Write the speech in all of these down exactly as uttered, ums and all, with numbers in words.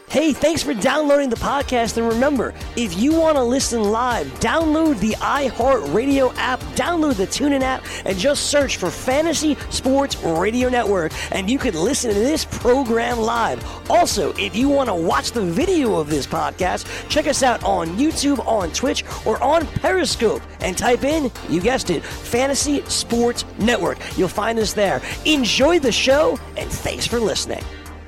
Hey, thanks for downloading the podcast. And remember, if you want to listen live, download the iHeartRadio app, download the TuneIn app, and just search for Fantasy Sports Radio Network, and you can listen to this program live. Also, if you want to watch the video of this podcast, check us out on YouTube, on Twitch, or on Periscope, and type in, you guessed it, Fantasy Sports Network. You'll find us there. Enjoy the show, and thanks for listening.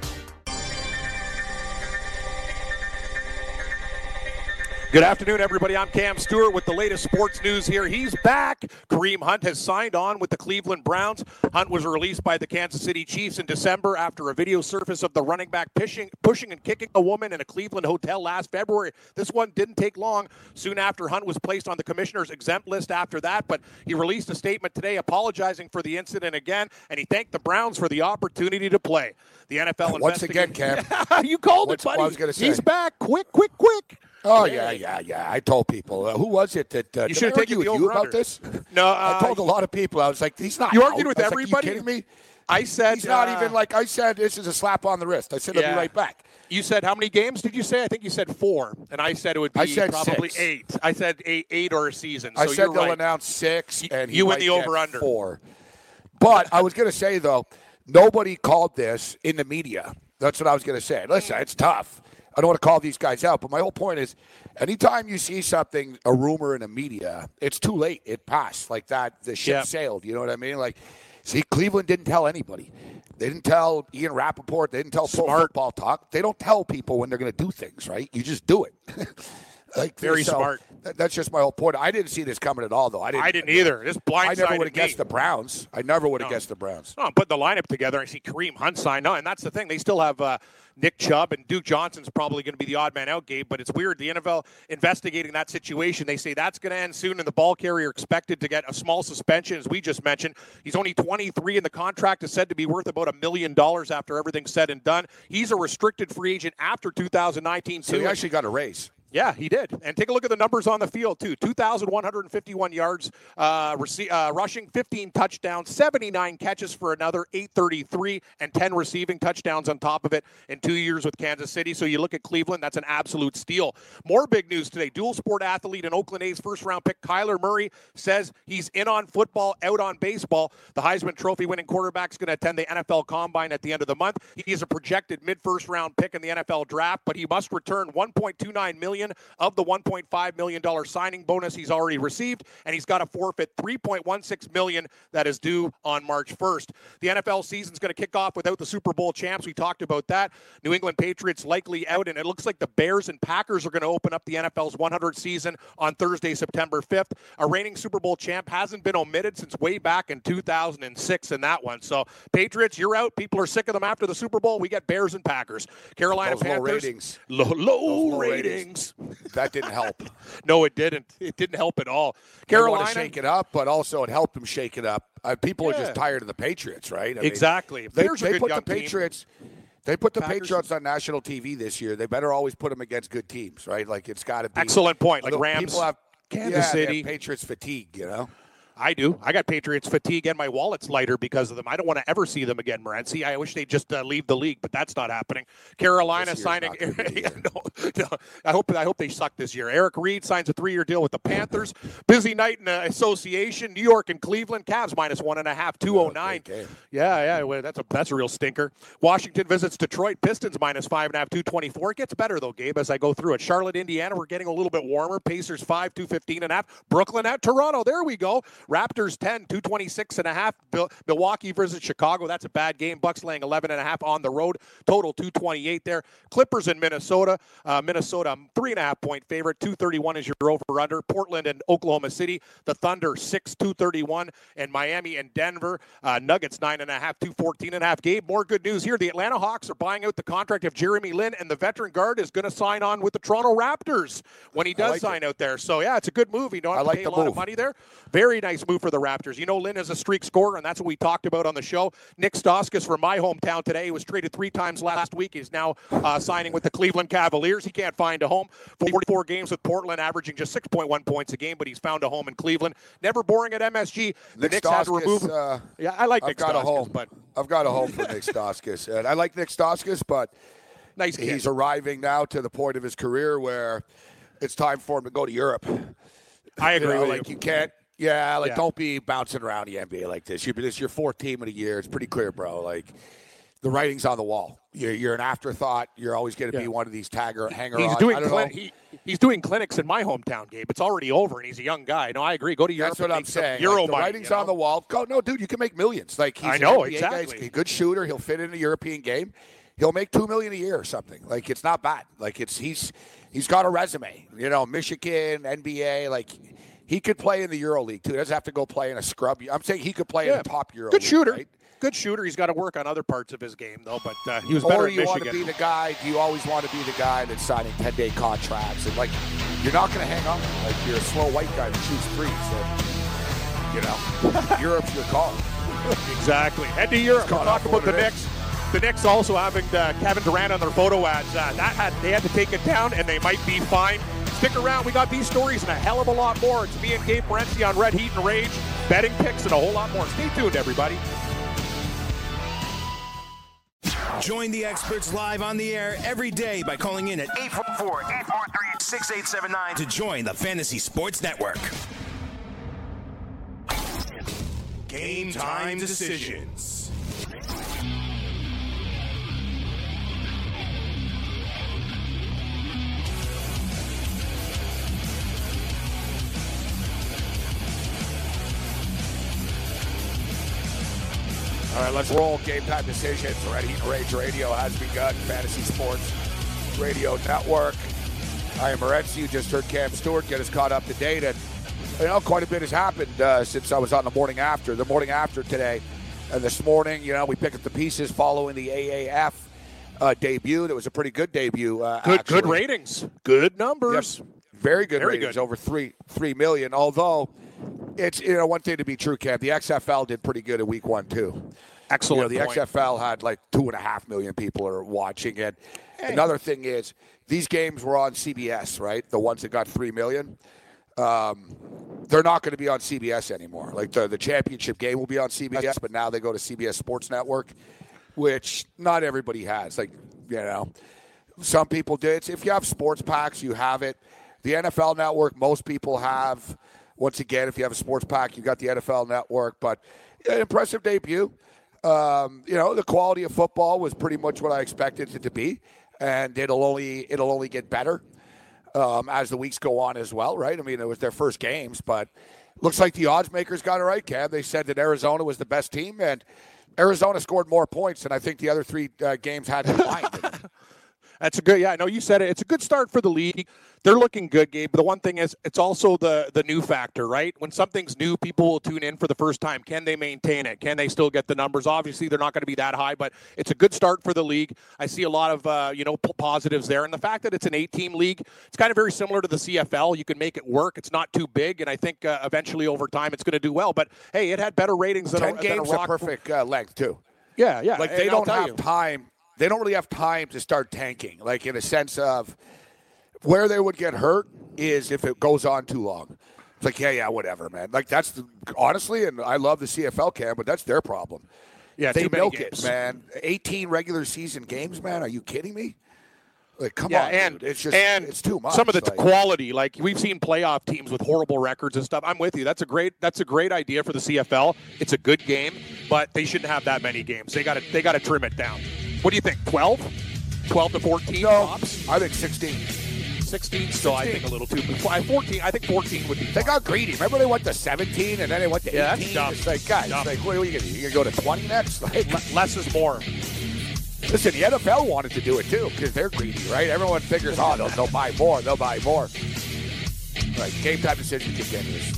Good afternoon, everybody. I'm Cam Stewart with the latest sports news here. He's back. Kareem Hunt has signed on with the Cleveland Browns. Hunt was released by the Kansas City Chiefs in December after a video surfaced of the running back pushing, pushing and kicking a woman in a Cleveland hotel last February. This one didn't take long. Soon after, Hunt was placed on the commissioner's exempt list after that, but he released a statement today apologizing for the incident again, and he thanked the Browns for the opportunity to play. The N F L Once again, Cam. You called What's, it, buddy. I was gonna say. He's back. Quick, quick, quick. Oh, yeah, yeah, yeah. I told people. Uh, who was it that uh, you should have taken with the you over-under. about this? No, uh, I told a lot of people. I was like, he's not You out. argued with I was everybody? Like, are you kidding me? I said he's not uh, even like I said. This is a slap on the wrist. I said yeah. I'll be right back. You said how many games did you say? I think you said four, and I said it would be I said probably six. eight. I said eight, eight or a season. So I said you're they'll right. announce six, and he you win might the get over-under. four. But I was going to say though, nobody called this in the media. That's what I was going to say. Listen, it's tough. I don't want to call these guys out, but my whole point is, anytime you see something, a rumor in the media, it's too late. It passed like that. The ship Yep. sailed. You know what I mean? Like, see, Cleveland didn't tell anybody. They didn't tell Ian Rappaport. They didn't tell Pro Smart. Football Talk. They don't tell people when they're going to do things, right? You just do it. like Very so, smart. th- That's just my whole point. I didn't see this coming at all, though. I didn't. I didn't either. This blindsided I never would have me. guessed the Browns. I never would have No. guessed the Browns. No, I'm putting the lineup together. I see Kareem Hunt signed on, and that's the thing. They still have uh, Nick Chubb, and Duke Johnson's probably going to be the odd man out, Gabe, but it's weird. The N F L investigating that situation. They say that's going to end soon, and the ball carrier expected to get a small suspension, as we just mentioned. He's only twenty-three, and the contract is said to be worth about a million dollars after everything's said and done. He's a restricted free agent after two thousand nineteen, So too. he actually got a raise. Yeah, he did. And take a look at the numbers on the field, too. two thousand one hundred fifty-one yards uh, rece- uh, rushing, fifteen touchdowns, seventy-nine catches for another eight thirty-three, and ten receiving touchdowns on top of it in two years with Kansas City. So you look at Cleveland, that's an absolute steal. More big news today. Dual sport athlete and Oakland A's first-round pick Kyler Murray says he's in on football, out on baseball. The Heisman Trophy winning quarterback is going to attend the N F L Combine at the end of the month. He is a projected mid-first round pick in the N F L draft, but he must return one point two nine million dollars of the one point five million dollars signing bonus he's already received, and he's got to forfeit three point one six million dollars that is due on March first. The N F L season's going to kick off without the Super Bowl champs. We talked about that. New England Patriots likely out, and it looks like the Bears and Packers are going to open up the N F L's one hundredth season on Thursday, September fifth. A reigning Super Bowl champ hasn't been omitted since way back in two thousand six in that one. So, Patriots, you're out. People are sick of them after the Super Bowl. We get Bears and Packers. Carolina Those Panthers. low ratings. Low, low, Those low ratings. ratings. That didn't help. No, it didn't. It didn't help at all. Carolina Carolina. want to shake it up, but also it helped them shake it up. Uh, people Yeah. are just tired of the Patriots, right? I mean, Exactly. they Bears are a they good put young the team. Patriots. They put the Packers. Patriots on national T V this year. They better always put them against good teams, right? Like it's got to be. Excellent point. Like Although Rams, people have Kansas yeah, they have City. Patriots fatigue, you know. I do. I got Patriots fatigue and my wallet's lighter because of them. I don't want to ever see them again, Morency. I wish they'd just uh, leave the league, but that's not happening. Carolina This year's signing. not gonna be yeah, no, no. I hope I hope they suck this year. Eric Reed signs a three-year deal with the Panthers. Busy night in the association. New York and Cleveland. Cavs minus one and a half. Two oh nine. great game. Yeah, yeah. Well, that's a that's a real stinker. Washington visits Detroit. Pistons minus five and a half. Two twenty-four. It gets better though, Gabe. As I go through it. Charlotte, Indiana. We're getting a little bit warmer. Pacers five. Two fifteen and a half. Brooklyn at Toronto. There we go. Raptors ten. two twenty-six and a half. Milwaukee versus Chicago. That's a bad game. Bucks laying eleven and a half on the road. Total two twenty-eight there. Clippers in Minnesota. Uh, Minnesota three and a half point favorite. two thirty-one is your over under. Portland and Oklahoma City. The Thunder six two thirty-one, and Miami and Denver. Uh, Nuggets nine and a half. two fourteen and a half. Gabe, more good news here. The Atlanta Hawks are buying out the contract of Jeremy Lin, and the veteran guard is going to sign on with the Toronto Raptors when he does like sign it. out there. So yeah, it's a good move. You don't have I to like pay the a lot of move. money there. Very nice move for the Raptors. You know, Lin is a streak scorer, and that's what we talked about on the show. Nick Stauskas from my hometown today. He was traded three times last week. He's now uh, signing with the Cleveland Cavaliers. He can't find a home. forty-four games with Portland, averaging just six point one points a game, but he's found a home in Cleveland. Never boring at M S G. The Nick Knicks had to Stauskas, remove. uh, yeah, I like I've Nick got Stauskas, a home. but I've got a home for Nick Stauskas, and I like Nick Stauskas, but Nice kid. He's arriving now to the point of his career where it's time for him to go to Europe. I agree you know, with like you. you can't. Yeah, like Yeah. don't be bouncing around the N B A like this. You, this is your fourth team of the year. It's pretty clear, bro. Like the writing's on the wall. You're, you're an afterthought. You're always going to Yeah. be one of these tagger hanger. He's on. doing I don't clin- know. he, he's doing clinics in my hometown, Gabe. It's already over, and he's a young guy. No, I agree. Go to Europe. That's what and I'm make some saying. Euro Like, the money, writing's you know? on the wall. Go, no, dude, you can make millions. Like he's I know, an N B A guy. exactly. He's a good shooter. He'll fit in a European game. He'll make two million a year or something. Like it's not bad. Like it's he's he's got a resume. You know, Michigan, N B A. Like he could play in the Euro League too. He doesn't have to go play in a scrub. I'm saying he could play Yeah. in the top Euro. Good League, shooter. right? Good shooter. He's got to work on other parts of his game, though. But uh, he was better Or at you want to Michigan. be the guy? Do you always want to be the guy that's signing ten-day contracts and like you're not going to hang on? Like you're a slow white guy that shoots threes. So, you know, Europe's your call. Exactly. Head to Europe. It's We'll caught talk up about the what it Knicks. The Knicks also having uh, Kevin Durant on their photo ads. Uh, that had they had to take it down, and they might be fine. Stick around. We got these stories and a hell of a lot more. It's me and Gabe Morency on Red Heat and Rage, betting picks, and a whole lot more. Stay tuned, everybody. Join the experts live on the air every day by calling in at eight four four, eight four three, six eight seven nine to join the Fantasy Sports Network. Game time decisions. All right, let's roll. Game time decisions. Red Heat and Rage Radio has begun. Fantasy Sports Radio Network. I am Morency. You just heard Cam Stewart get us caught up to date. And, you know, quite a bit has happened uh, since I was on the morning after. The morning after today. And this morning, you know, we picked up the pieces following the A A F uh, debut. That was a pretty good debut. Uh, Good, actually. good ratings. Good numbers. Yep. Very good Very ratings, good. over three three million. Although it's you know one thing to be true, Cam. The X F L did pretty good in week one too. Excellent You know, the point. X F L had like two and a half million people are watching it. Hey. Another thing is these games were on C B S, right? The ones that got three million. Um, they're not going to be on C B S anymore. Like the the championship game will be on C B S, but now they go to C B S Sports Network, which not everybody has. Like you know, some people do. It's, if you have sports packs, you have it. The N F L Network, most people have. Once again, if you have a sports pack, you've got the N F L Network. But yeah, impressive debut. Um, you know, the quality of football was pretty much what I expected it to be, and it'll only it'll only get better um, as the weeks go on as well, right? I mean, it was their first games, but looks like the odds makers got it right, Cam. They said that Arizona was the best team, and Arizona scored more points than I think the other three uh, games had combined. That's a good, yeah, I know you said it. It's a good start for the league. They're looking good, Gabe. But the one thing is, it's also the the new factor, right? When something's new, people will tune in for the first time. Can they maintain it? Can they still get the numbers? Obviously, they're not going to be that high, but it's a good start for the league. I see a lot of, uh, you know, p- positives there. And the fact that it's an eight-team league, it's kind of very similar to the C F L. You can make it work. It's not too big, and I think uh, eventually over time it's going to do well. But, hey, it had better ratings than Ten a, than games a are rock. perfect uh, length, too. Yeah, yeah. Like, they and I'll don't tell have you. time. They don't really have time to start tanking, like in a sense of where they would get hurt is if it goes on too long. It's like, yeah, yeah, whatever, man. Like, that's the, honestly, and I love the C F L, Cam, but that's their problem. Yeah, they too many milk games. it, man. eighteen regular season games, man. Are you kidding me? Like, come Yeah, on, and dude. It's just, and it's too much. Some of the like, quality, like we've seen playoff teams with horrible records and stuff. I'm with you. That's a great. That's a great idea for the C F L. It's a good game, but they shouldn't have that many games. They got to. They got to trim it down. What do you think? twelve? twelve to fourteen? No, tops? I think sixteen. sixteen still, I think, a little too. fourteen. I think fourteen would be. They fine. got greedy. Remember they went to seventeen and then they went to Yeah, that's eighteen? dumb. It's like, guys, Dumb. like, what are you going to do? You going to go to twenty next? Like, Le- less is more. listen, the N F L wanted to do it too because they're greedy, right? Everyone figures, oh, they'll, they'll buy more. They'll buy more. All right, game time decision continues.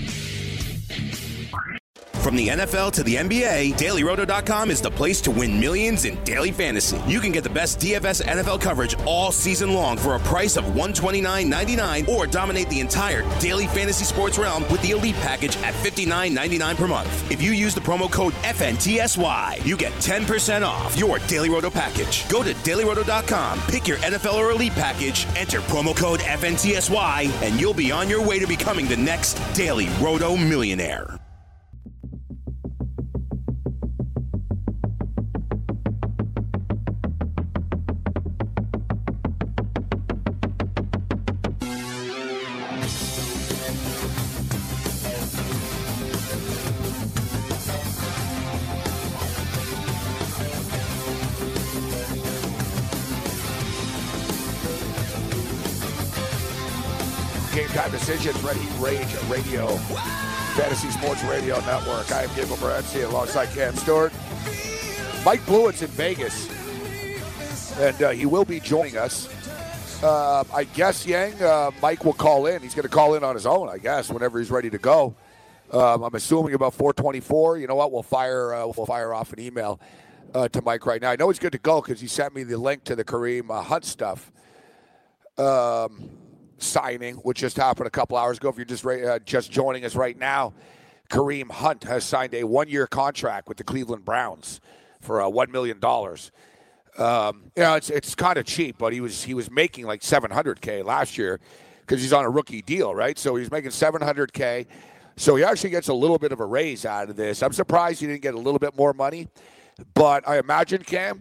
From the N F L to the N B A, Daily Roto dot com is the place to win millions in daily fantasy. You can get the best D F S N F L coverage all season long for a price of one hundred twenty-nine ninety-nine, or dominate the entire daily fantasy sports realm with the Elite package at fifty-nine ninety-nine per month. If you use the promo code F N T S Y, you get ten percent off your Daily Roto package. Go to Daily Roto dot com, pick your N F L or Elite package, enter promo code F N T S Y, and you'll be on your way to becoming the next Daily Roto millionaire. Game Time Decisions, Red Heat Rage Radio, Fantasy Sports Radio Network. I am Gabriel Morency alongside Cam Stewart. Mike Blewett's in Vegas, and uh, he will be joining us. Uh, I guess, Yang, uh, Mike will call in. He's going to call in on his own, I guess, whenever he's ready to go. Um, I'm assuming about four twenty-four. You know what? We'll fire uh, we'll fire off an email uh, to Mike right now. I know he's good to go because he sent me the link to the Kareem uh, Hunt stuff um, signing, which just happened a couple hours ago. If you're just uh, just joining us right now, Kareem Hunt has signed a one-year contract with the Cleveland Browns for uh, one million dollars. Um, you know, it's it's kind of cheap, but he was he was making like seven hundred K last year because he's on a rookie deal, right? So he's making seven hundred K. So he actually gets a little bit of a raise out of this. I'm surprised he didn't get a little bit more money, but I imagine, Cam,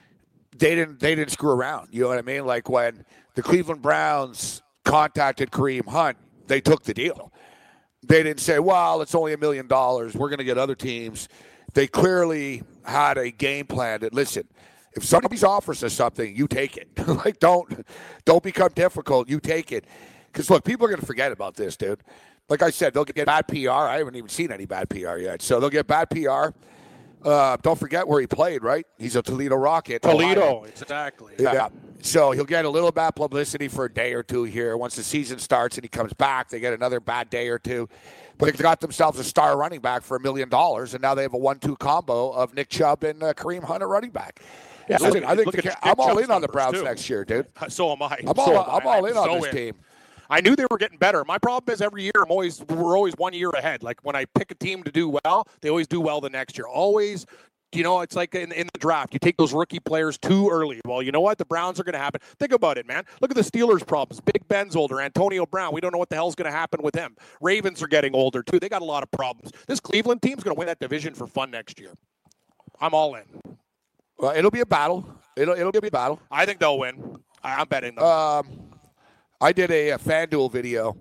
they didn't they didn't screw around. You know what I mean? Like when the Cleveland Browns contacted Kareem Hunt, they took the deal. They didn't say, well, it's only a million dollars. We're going to get other teams. They clearly had a game plan that, listen, if somebody's offers us something, you take it. Like, don't don't become difficult. You take it. Because, look, people are going to forget about this, dude. Like I said, they'll get bad P R. I haven't even seen any bad P R yet. So they'll get bad P R. Uh, don't forget where he played, right? He's a Toledo Rocket. Toledo, Ohio. exactly. Yeah. yeah. So he'll get a little bad publicity for a day or two here. Once the season starts and he comes back, they get another bad day or two. But they got themselves a star running back for a million dollars, and now they have a one two combo of Nick Chubb and uh, Kareem Hunt at running back. Yeah, so listen, I think the, I'm all in on the Browns too. next year, dude. So am I. I'm all, so I'm all in on so this in. team. I knew they were getting better. My problem is every year I'm always we're always one year ahead. Like when I pick a team to do well, they always do well the next year. Always, you know, it's like in, in the draft, you take those rookie players too early. Well, you know what? The Browns are going to happen. Think about it, man. Look at the Steelers' problems. Big Ben's older. Antonio Brown. We don't know what the hell's going to happen with him. Ravens are getting older too. They got a lot of problems. This Cleveland team's going to win that division for fun next year. I'm all in. Well, it'll be a battle. It'll it'll be a battle. I think they'll win. I, I'm betting them. Um, I did a, a FanDuel video.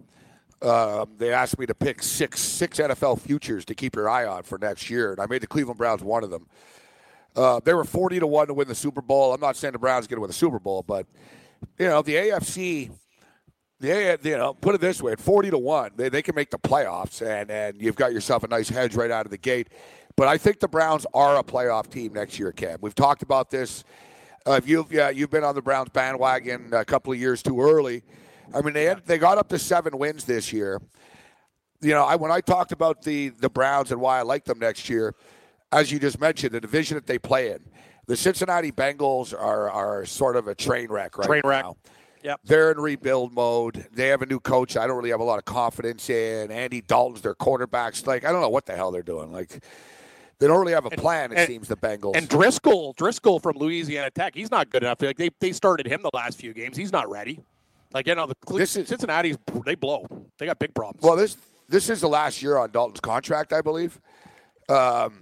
Um, they asked me to pick six six N F L futures to keep your eye on for next year, and I made the Cleveland Browns one of them. Uh, they were forty to one to win the Super Bowl. I'm not saying the Browns are going to win the Super Bowl, but you know the A F C. The A, you know, put it this way: at forty to one, they they can make the playoffs, and and you've got yourself a nice hedge right out of the gate. But I think the Browns are a playoff team next year, Cam. We've talked about this. Uh, if you've yeah, you've been on the Browns bandwagon a couple of years too early. I mean, they had, they got up to seven wins this year. You know, I, when I talked about the the Browns and why I like them next year, as you just mentioned, the division that they play in, the Cincinnati Bengals are are sort of a train wreck right train wreck. now. Yep. They're in rebuild mode. They have a new coach I don't really have a lot of confidence in. Andy Dalton's their quarterback's like, I don't know what the hell they're doing. Like, they don't really have a plan, it and, seems, the Bengals. And Driscoll, Driscoll from Louisiana Tech, he's not good enough. Like they, they started him the last few games. He's not ready. Like, you know, the this is, Cincinnati's, they blow. They got big problems. Well, this this is the last year on Dalton's contract, I believe. Um,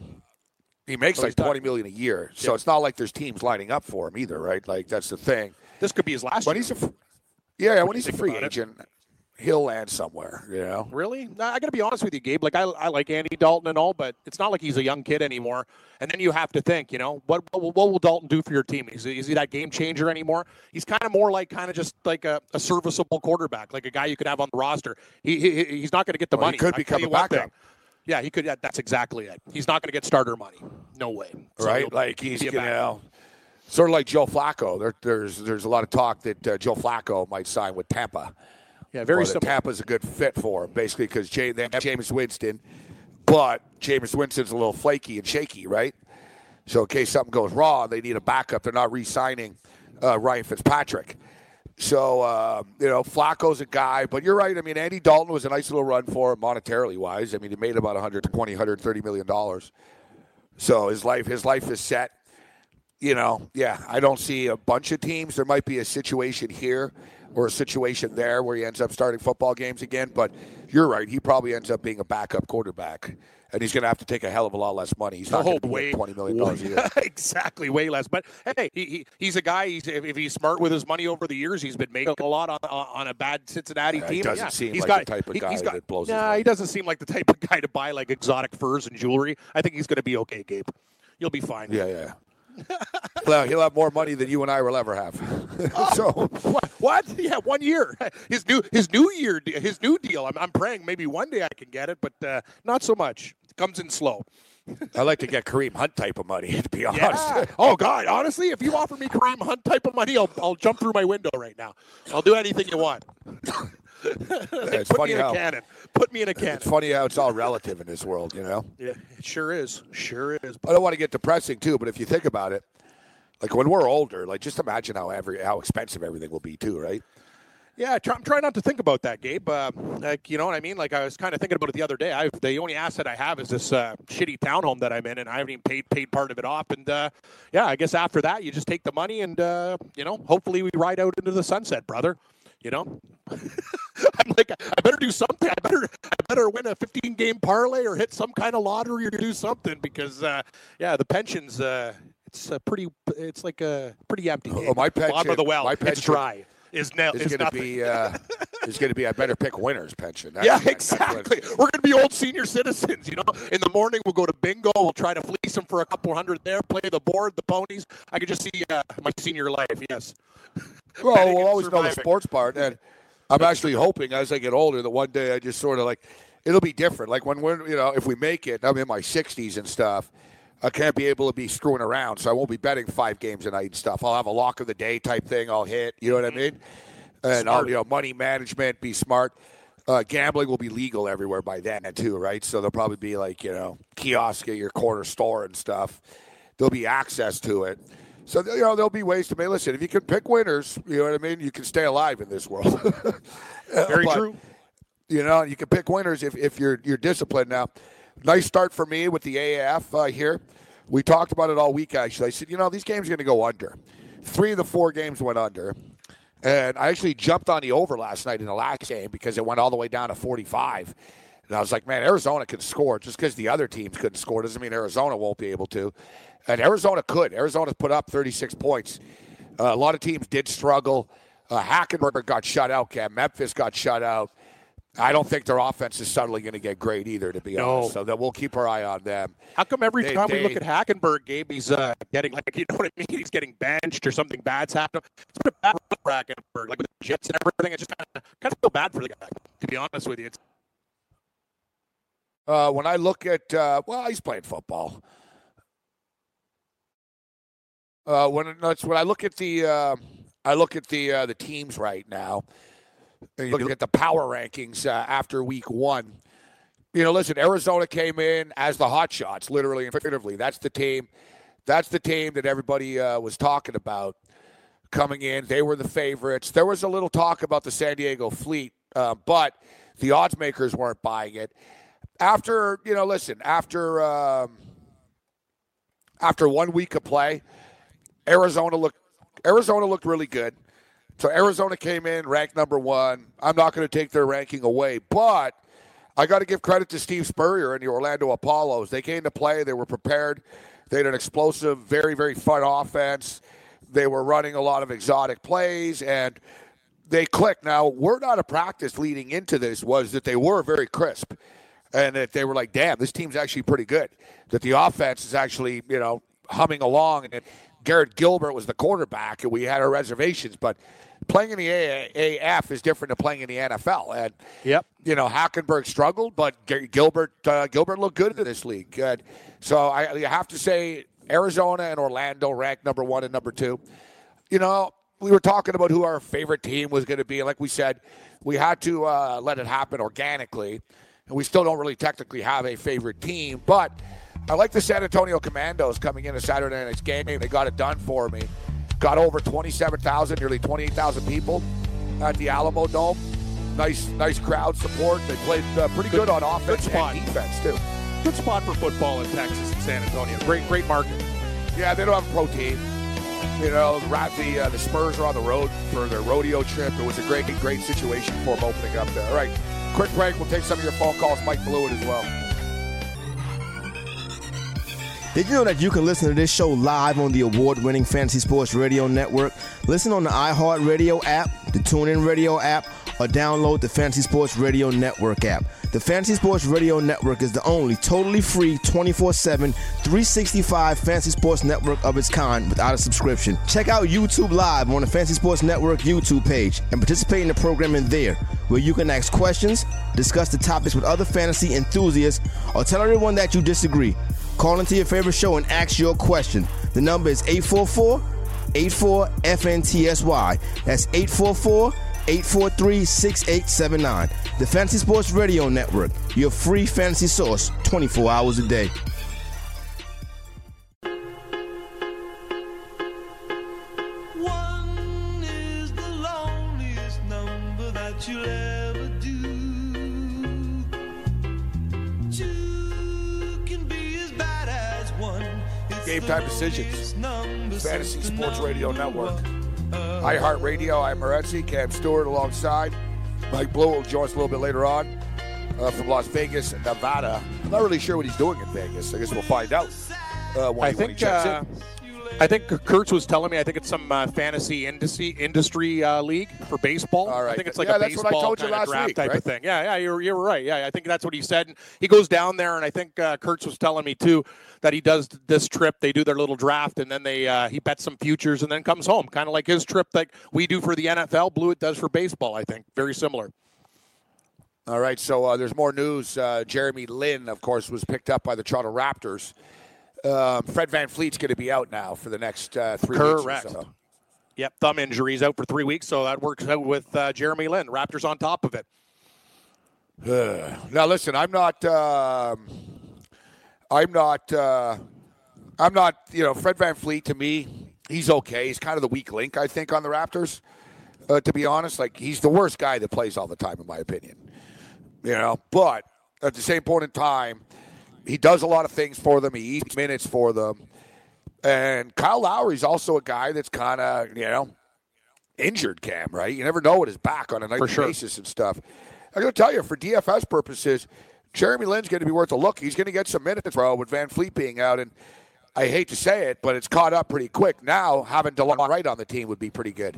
he makes well, like twenty million dollars a year, so yeah. It's not like there's teams lining up for him either, right? Like, that's the thing. This could be his last when year. He's a, yeah, yeah when he's a free agent, it. he'll land somewhere, you know? Really? I got to be honest with you, Gabe. Like, I, I like Andy Dalton and all, but it's not like he's a young kid anymore. And then you have to think, you know, what what, what will Dalton do for your team? Is, is he that game changer anymore? He's kind of more like kind of just like a, a serviceable quarterback, like a guy you could have on the roster. He, he He's not going to get the well, money. He could become a backup. Yeah, he could. Yeah, that's exactly it. He's not going to get starter money. No way. So right? Like, he's, you know, sort of like Joe Flacco. There, there's, there's a lot of talk that uh, Joe Flacco might sign with Tampa. Yeah, very similar. Tampa's a good fit for him, basically, because they have Jameis Winston, but Jameis Winston's a little flaky and shaky, right? So in case something goes wrong, they need a backup. They're not re-signing uh, Ryan Fitzpatrick. So, uh, you know, Flacco's a guy, but you're right. I mean, Andy Dalton was a nice little run for him monetarily wise. I mean, he made about one hundred twenty, one hundred thirty million dollars. So his life, his life is set. You know, yeah, I don't see a bunch of teams. There might be a situation here or a situation there where he ends up starting football games again. But you're right. He probably ends up being a backup quarterback. And he's going to have to take a hell of a lot less money. He's not oh, going to be twenty million dollars a year. Exactly, way less. But, hey, he, he, he's a guy, he's, if, if he's smart with his money over the years, he's been making a lot on on a bad Cincinnati yeah, team. He doesn't yeah. seem he's like got, the type of he, guy he's got, that blows nah, his money. He doesn't seem like the type of guy to buy, like, exotic furs and jewelry. I think he's going to be okay, Gabe. You'll be fine. Yeah, yeah. Well, he'll have more money than you and I will ever have. Oh, so what, what? Yeah, one year. His new his new year his new deal. I'm I'm praying maybe one day I can get it, but uh, not so much. It comes in slow. I like to get Kareem Hunt type of money, to be honest. Yeah. Oh God, honestly, if you offer me Kareem Hunt type of money, I'll I'll jump through my window right now. I'll do anything you want. It's Put funny me in how a cannon. Put me in a cannon. It's funny how it's all relative in this world, you know. Yeah, it sure is. Sure is. I don't want to get depressing too, but if you think about it, like when we're older, like just imagine how every how expensive everything will be too, right? Yeah, try, I'm trying not to think about that, Gabe. Uh, like, you know what I mean? Like, I was kind of thinking about it the other day. I the only asset I have is this uh, shitty townhome that I'm in, and I haven't even paid paid part of it off. And uh, yeah, I guess after that, you just take the money, and uh, you know, hopefully we ride out into the sunset, brother. You know, I'm like, I better do something. I better, I better win a fifteen game parlay or hit some kind of lottery or do something because, uh, yeah, the pensions. Uh, it's a pretty. It's like a pretty empty. Oh, my pension. Bottom of the well. My pension, it's dry. Is now is is going to be uh, is going to be I better pick winners pension. That's, yeah, that's, exactly. That's We're going to be old senior citizens. You know, in the morning we'll go to bingo. We'll try to fleece them for a couple hundred there. Play the board, the ponies. I could just see uh, my senior life. Yes. Well, Betting we'll and always know the surviving. sports part, and I'm actually hoping as I get older that one day I just sort of like it'll be different. Like when we're you know if we make it, I'm in my sixties and stuff. I can't be able to be screwing around, so I won't be betting five games a night and stuff. I'll have a lock of the day type thing. I'll hit. You know what I mean? And Smart. I'll, you know, money management, be smart. Uh, gambling will be legal everywhere by then too, right? So there'll probably be like you know kiosk at your corner store and stuff. There'll be access to it. So you know there'll be ways to make. Listen, if you can pick winners, you know what I mean. You can stay alive in this world. Very but, true. You know, you can pick winners if, if you're you're disciplined. Now, nice start for me with the A A F uh, here. We talked about it all week. Actually, I said, you know, these games are going to go under. Three of the four games went under. And I actually jumped on the over last night in the last game because it went all the way down to forty-five. And I was like, man, Arizona can score. Just because the other teams couldn't score doesn't mean Arizona won't be able to. And Arizona could. Arizona put up thirty-six points. Uh, a lot of teams did struggle. Uh, Hackenberg got shut out. Cam Memphis got shut out. I don't think their offense is suddenly going to get great either, to be No. honest. So that we'll keep our eye on them. How come every They- time we they- look at Hackenberg, Gabe, he's uh, getting like you know what I mean? He's getting benched or something bad's happening. It's been bad for Hackenberg, like with the Jets and everything. I just kind of kind of feel bad for the guy, to be honest with you. It's, Uh, when I look at, uh, well, he's playing football. Uh, when that's when I look at the, uh, I look at the uh, the teams right now. And you look at the power rankings uh, after week one. You know, listen, Arizona came in as the hot shots, literally and figuratively. That's the team. That's the team that everybody uh, was talking about coming in. They were the favorites. There was a little talk about the San Diego Fleet, uh, but the odds makers weren't buying it. After, you know, listen, after um, after one week of play, Arizona looked Arizona looked really good. So Arizona came in ranked number one. I'm not going to take their ranking away, but I got to give credit to Steve Spurrier and the Orlando Apollos. They came to play. They were prepared. They had an explosive, very, very fun offense. They were running a lot of exotic plays, and they clicked. Now, word out of practice leading into this was that they were very crisp, and that they were like, damn, this team's actually pretty good, that the offense is actually, you know, humming along, and Garrett Gilbert was the quarterback, and we had our reservations, but playing in the A A F is different than playing in the N F L. And, Yep. you know, Hackenberg struggled, but Gilbert uh, Gilbert looked good in this league. Good. So I, I have to say Arizona and Orlando ranked number one and number two. You know, we were talking about who our favorite team was going to be. And like we said, we had to uh, let it happen organically. And we still don't really technically have a favorite team. But I like the San Antonio Commandos coming in a Saturday night's game. They got it done for me. Got over twenty-seven thousand, nearly twenty-eight thousand people at the Alamo Dome. Nice nice crowd support. They played uh, pretty good on offense Good spot. and defense, too. good spot for football in Texas and San Antonio. Great, great market. Yeah, they don't have a pro team. You know, the, uh, the Spurs are on the road for their rodeo trip. It was a great, great situation for them opening up there. All right, quick break. We'll take some of your phone calls. Mike Blewett as well. Did you know that you can listen to this show live on the award-winning Fantasy Sports Radio Network? Listen on the iHeartRadio app, the TuneIn Radio app, or download the Fantasy Sports Radio Network app. The Fantasy Sports Radio Network is the only totally free twenty-four seven, three sixty-five Fantasy Sports Network of its kind without a subscription. Check out YouTube Live on the Fantasy Sports Network YouTube page and participate in the programming there, where you can ask questions, discuss the topics with other fantasy enthusiasts, or tell everyone that you disagree. Call into your favorite show and ask your question. The number is eight four four, eight four, F N T S Y. That's eight four four, eight four three, six eight seven nine. The Fantasy Sports Radio Network, your free fantasy source twenty-four hours a day. One is the loneliest number that you'll ever do. Two can be as bad as one. It's Game the Time Decisions. loneliest number Fantasy since the Sports Radio number Network. one. iHeartRadio, I'm Morency, Cam Stewart alongside. Mike Blue will join us a little bit later on uh, from Las Vegas, Nevada. I'm not really sure what he's doing in Vegas. I guess we'll find out uh, when, I he, when he think checks uh, in. I think Kurtz was telling me. I think it's some uh, fantasy industry industry uh, league for baseball. All right. I think it's like Yeah, a that's what I baseball told you kind of last draft week, type right? of thing. Yeah, yeah, you're you're right. Yeah, I think that's what he said. And he goes down there, and I think uh, Kurtz was telling me too that he does this trip. They do their little draft, and then they uh, he bets some futures, and then comes home, kind of like his trip that we do for the N F L. Blewett does for baseball. I think very similar. All right, so uh, there's more news. Uh, Jeremy Lin, of course, was picked up by the Toronto Raptors. Um, Fred VanVleet's going to be out now for the next uh, three Correct. weeks or so. Yep, thumb injury. He's out for three weeks, so that works out with uh, Jeremy Lin. Raptors on top of it. Uh, now, listen, I'm not. Um, I'm not. Uh, I'm not. You know, Fred VanVleet to me, he's okay. He's kind of the weak link, I think, on the Raptors. Uh, to be honest, like he's the worst guy that plays all the time, in my opinion. You know, but at the same point in time, he does a lot of things for them. He eats minutes for them. And Kyle Lowry's also a guy that's kind of, you know, injured, Cam, right? You never know what his back on a nightly sure. basis and stuff. I'm going to tell you, for D F S purposes, Jeremy Lin's going to be worth a look. He's going to get some minutes, bro, with VanVleet being out. And I hate to say it, but it's caught up pretty quick. Now, having DeLon Wright on the team would be pretty good.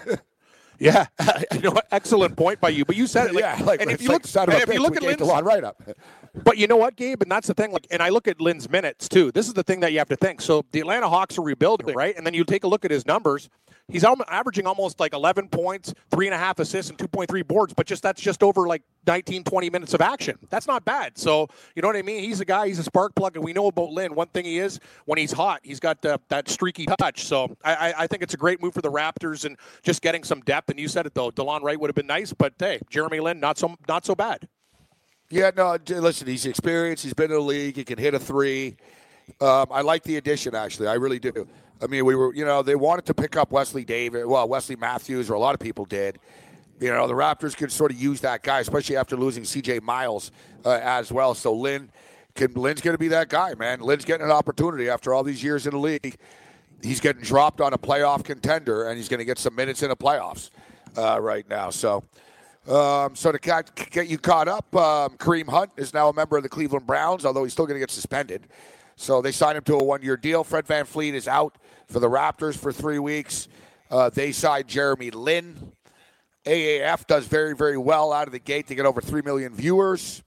Yeah, you know, excellent point by you. But you said it, like, yeah, like, and if you like, look, son of and a if you bitch, look we at gave Lin's, DeLon Wright up. But you know what, Gabe? And that's the thing. Like, and I look at Lin's minutes too. This is the thing that you have to think. So the Atlanta Hawks are rebuilding, right? And then you take a look at his numbers. He's al- averaging almost like eleven points, three and a half assists, and two point three boards. But just that's just over like nineteen, twenty minutes of action. That's not bad. So you know what I mean? He's a guy. He's a spark plug, and we know about Lin. One thing he is, when he's hot, he's got uh, that streaky touch. So I, I, I think it's a great move for the Raptors and just getting some depth. And you said it though, DeLon Wright would have been nice, but hey, Jeremy Lin, not so not so bad. Yeah, no, listen, he's experienced. He's been in the league. He can hit a three. Um, I like the addition, actually. I really do. I mean, we were, you know, they wanted to pick up Wesley Davis, well, Wesley Matthews, or a lot of people did. You know, the Raptors could sort of use that guy, especially after losing C J Miles uh, as well. So Lin, can, Lin's going to be that guy, man. Lin's getting an opportunity after all these years in the league. He's getting dropped on a playoff contender, and he's going to get some minutes in the playoffs uh, right now. So, um, so to get you caught up, um, Kareem Hunt is now a member of the Cleveland Browns, although he's still going to get suspended. So they signed him to a one-year deal. Fred VanVleet is out for the Raptors for three weeks. Uh, they signed Jeremy Lin. A A F does very, very well out of the gate. They get over three million viewers.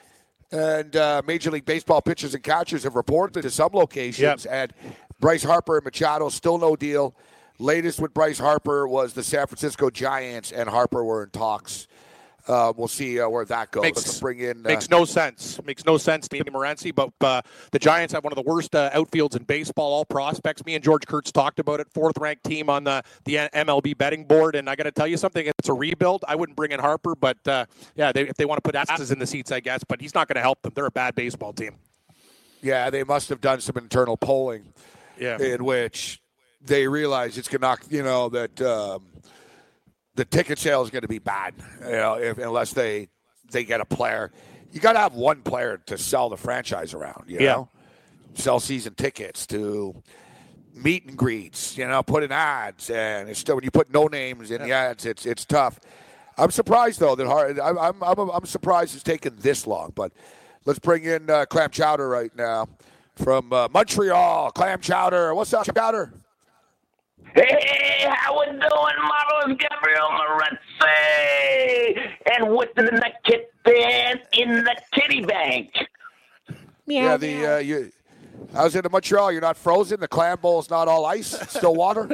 And uh, Major League Baseball pitchers and catchers have reported to some locations. Yep. And Bryce Harper and Machado, still no deal. Latest with Bryce Harper was the San Francisco Giants, and Harper were in talks. Uh, we'll see uh, where that goes. Makes, Let's bring in, uh, makes no sense. Makes no sense to me, Morency. But uh, the Giants have one of the worst uh, outfields in baseball. All prospects. Me and George Kurtz talked about it. Fourth ranked team on the the M L B betting board. And I got to tell you something. It's a rebuild. I wouldn't bring in Harper, but uh, yeah, they, if they want to put asses in the seats, I guess. But he's not going to help them. They're a bad baseball team. Yeah, they must have done some internal polling. Yeah. In which they realize it's going to knock. You know that um, the ticket sale is going to be bad. You know, if, unless they. They get a player. You got to have one player to sell the franchise around, you yeah. know? Sell season tickets, to meet and greets, you know, put in ads. And it's still, when you put no names in yeah. the ads, it's it's tough. I'm surprised, though, that hard, I'm, I'm, I'm, I'm surprised it's taken this long. But let's bring in uh, Clam Chowder right now from uh, Montreal. Clam Chowder. What's up, Chowder? Hey, how we doing, Marvelous Gabriel Morency? and within the kitten in the kitty bank. Yeah, the uh, you. I was in Montreal. You're not frozen. The clam bowl is not all ice. It's still water.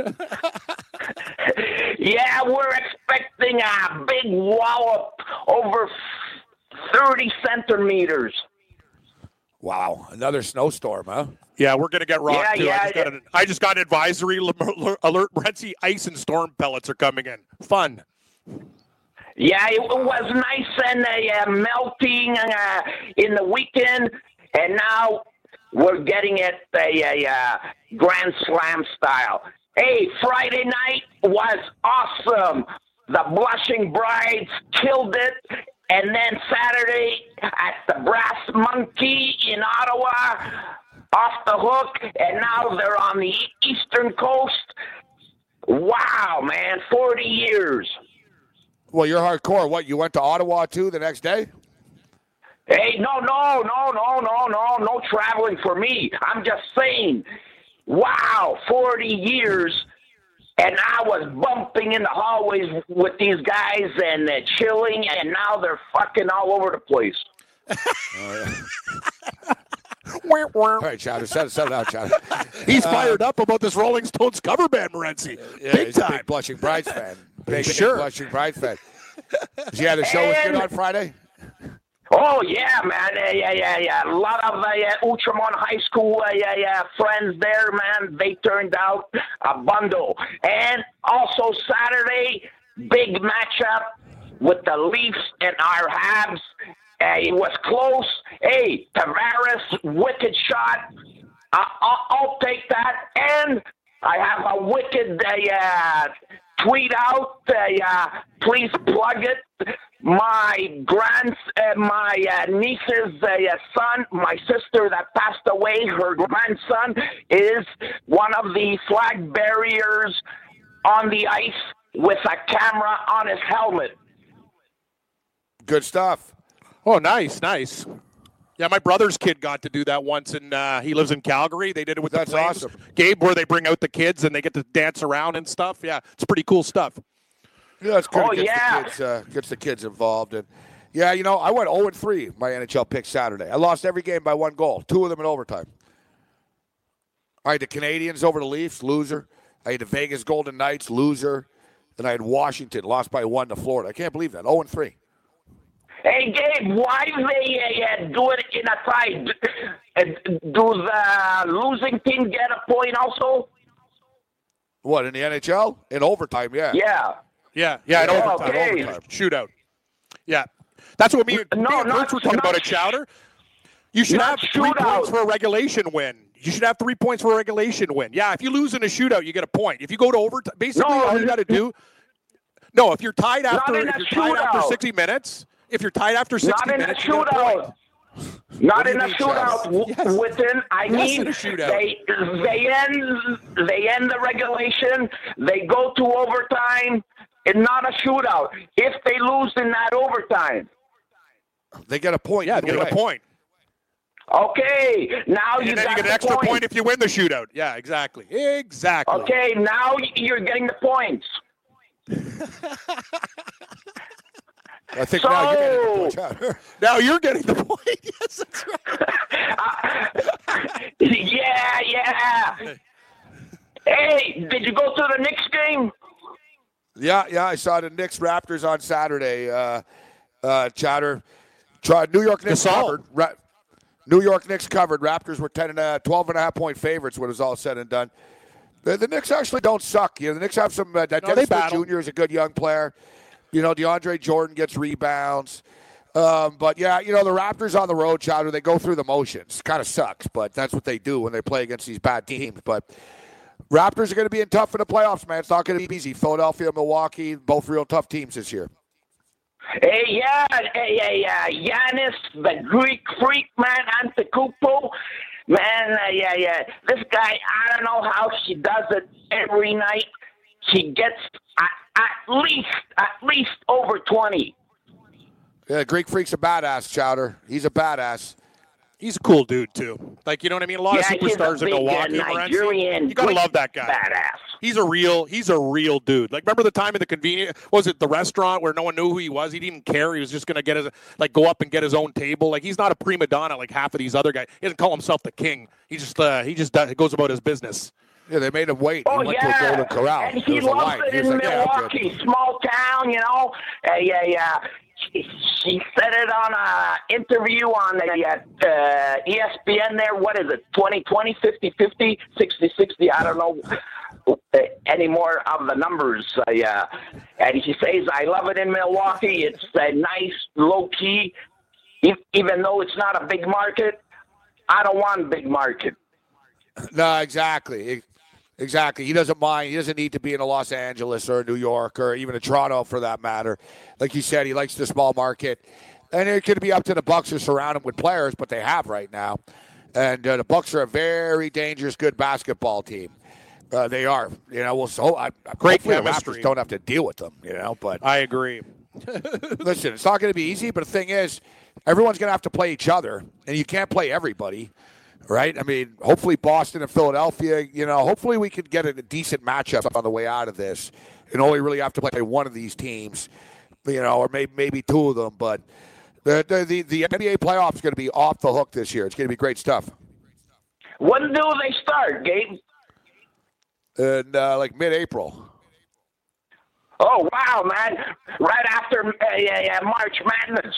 Yeah, we're expecting a big wallop over thirty centimeters. Wow, another snowstorm, huh? Yeah, we're going to get rocked, Yeah, too. yeah, I, just got an, I just got an advisory alert. Brentzy, ice and storm pellets are coming in. Fun. Yeah, it was nice and uh, melting uh, in the weekend, and now we're getting it a, a, a Grand Slam style. Hey, Friday night was awesome. The Blushing Brides killed it. And then Saturday at the Brass Monkey in Ottawa, off the hook. And now they're on the Eastern Coast. Wow, man, forty years. Well, you're hardcore. What, you went to Ottawa, too, the next day? Hey, no, no, no, no, no, no, no traveling for me. I'm just saying, wow, forty years, and I was bumping in the hallways with these guys and uh, chilling, and now they're fucking all over the place. All right, Chowder, set, set it out, Chowder. He's fired uh, up about this Rolling Stones cover band, Morency. Yeah, big he's time. a big Blushing Brides fan. Big, Sure. big Blushing Brides fan. Yeah, the show was good on Friday? Oh, yeah, man. Uh, yeah, yeah, yeah. A lot of uh, yeah, Outremont High School uh, yeah, yeah, friends there, man. They turned out a bundle. And also Saturday, big matchup with the Leafs and our Habs. Uh, it was close. Hey, Tavares, wicked shot. Uh, I'll, I'll take that. And I have a wicked uh, uh, tweet out. Uh, uh, please plug it. My grand, uh, my uh, niece's uh, son, my sister that passed away, her grandson is one of the flag bearers on the ice with a camera on his helmet. Good stuff. Oh, nice, nice. Yeah, my brother's kid got to do that once, and uh, he lives in Calgary. They did it with That's the Flames. awesome. Gabe, where they bring out the kids and they get to dance around and stuff. Yeah, it's pretty cool stuff. Yeah, it's good. Oh, It gets yeah. the kids, uh, gets the kids involved. And yeah, you know, I went oh and three my N H L pick Saturday. I lost every game by one goal, two of them in overtime. I had the Canadians over the Leafs, loser. I had the Vegas Golden Knights, loser. Then I had Washington, lost by one to Florida. I can't believe that. oh and three. Hey, Gabe, why they uh, do it in a tie? Do the losing team get a point also? What, in the N H L? In overtime, yeah. Yeah. Yeah, yeah, in Yeah, overtime, okay. overtime, shootout. Yeah, that's what me, No, me and not- Coach were talking not about at sh- Chowder. You should not have three shootout. points for a regulation win. You should have three points for a regulation win. Yeah, if you lose in a shootout, you get a point. If you go to overtime, basically No, all you got to do. No, if you're tied after, in if a you're tied after shootout. sixty minutes, if you're tied after sixty Not in a minutes, you get a point. shootout. Not do in you a mean, shootout. Travis? W- Yes. Within, I Yes, mean, in a shootout. they they end they end the regulation. They go to overtime. It's not a shootout. If they lose in that overtime, They get a point. Yeah, either they get way. a point. okay. Now you And then got you get an the extra point. point if you win the shootout. Yeah, exactly. Exactly. Okay, now you're getting the points. I think So- now you're getting the point. Now you're getting the point. Yes, that's right. Yeah, yeah. Hey, did you go to the Knicks game? Yeah, yeah, I saw the Knicks Raptors on Saturday. Uh, uh, Chowder, Try, New York Knicks Gasol. covered. Ra- New York Knicks covered. Raptors were ten and a, twelve and a half point favorites when it was all said and done. The, the Knicks actually don't suck. You know, the Knicks have some. Uh, Dennis they Smith battle. Junior is a good young player. You know, DeAndre Jordan gets rebounds. Um, but yeah, you know, the Raptors on the road, Chowder, they go through the motions. Kind of sucks, but that's what they do when they play against these bad teams. But Raptors are going to be in tough in the playoffs, man. It's not going to be easy. Philadelphia, Milwaukee, both real tough teams this year. Hey, yeah, hey, hey, uh, Giannis, the Greek freak, man, Antetokounmpo, man, uh, yeah, yeah. This guy, I don't know how he does it every night. He gets at, at least, at least over twenty. Yeah, Greek Freak's a badass, Chowder. He's a badass. He's a cool dude too. Like, you know what I mean? A lot Yeah, of he's a superstars in big, uh, Milwaukee. Morency, Nigerian you gotta love that guy. badass. He's a real. He's a real dude. Like, remember the time in the convenience? Was it the restaurant where no one knew who he was? He didn't care. He was just gonna get his like go up and get his own table. Like, he's not a prima donna like half of these other guys. He doesn't call himself the king. He just uh, he just does, goes about his business. Yeah, they made him wait. Oh, he went yeah. to a Golden Corral. And There he was a loves line. it He was in like, yeah, I'm good. Milwaukee, small town, you know. Uh, yeah, yeah. She, she said it on an interview on the, uh, E S P N there. What is it, twenty twenty, fifty fifty, sixty sixty? I don't know uh, any more of the numbers. Uh, yeah. And she says, I love it in Milwaukee. It's uh, nice, low-key. E- even though it's not a big market, I don't want a big market. No, exactly. Exactly. He doesn't mind. He doesn't need to be in a Los Angeles or a New York or even a Toronto for that matter. Like you said, he likes the small market. And it could be up to the Bucks to surround him with players, but they have right now. And uh, the Bucks are a very dangerous, good basketball team. Uh, they are. You know, well, so I, Great hopefully chemistry. The Raptors don't have to deal with them, you know. But I agree. listen, it's not going to be easy, but the thing is, everyone's going to have to play each other, and you can't play everybody. Right? I mean, hopefully Boston and Philadelphia, you know, hopefully we could get a decent matchup on the way out of this and only really have to play one of these teams, you know, or maybe maybe two of them. But the the, the, the N B A playoffs is going to be off the hook this year. It's going to be great stuff. When do they start, Gabe? In uh, like mid-April. Oh, wow, man. Right after uh, yeah, yeah, March Madness.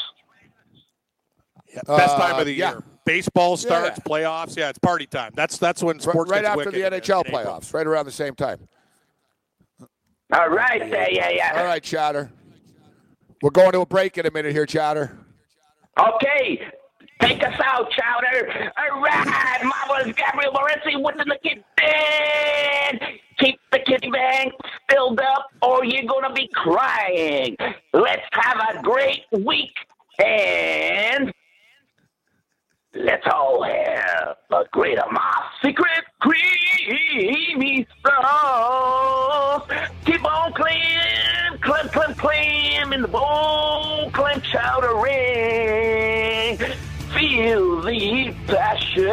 Best time of the Uh, yeah. year. Baseball starts, Yeah. playoffs. Yeah, it's party time. That's that's when sports Right gets after wicked the in- N H L in April. playoffs, right around the same time. All right, yeah, yeah, yeah. All right, Chatter. We're going to a break in a minute here, Chatter. Okay, take us out, Chowder. All right, Marvelous Gabriel Morency with the kid band. Keep the kitty bank filled up or you're going to be crying. Let's have a great week and let's all have a great of my secret creamy sauce. Keep on clean, clim, clim, clim in the bowl, clim chowder ring. Feel the passion.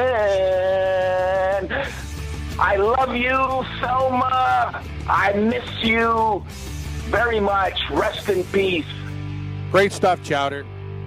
I love you, Selma. I miss you very much. Rest in peace. Great stuff, Chowder.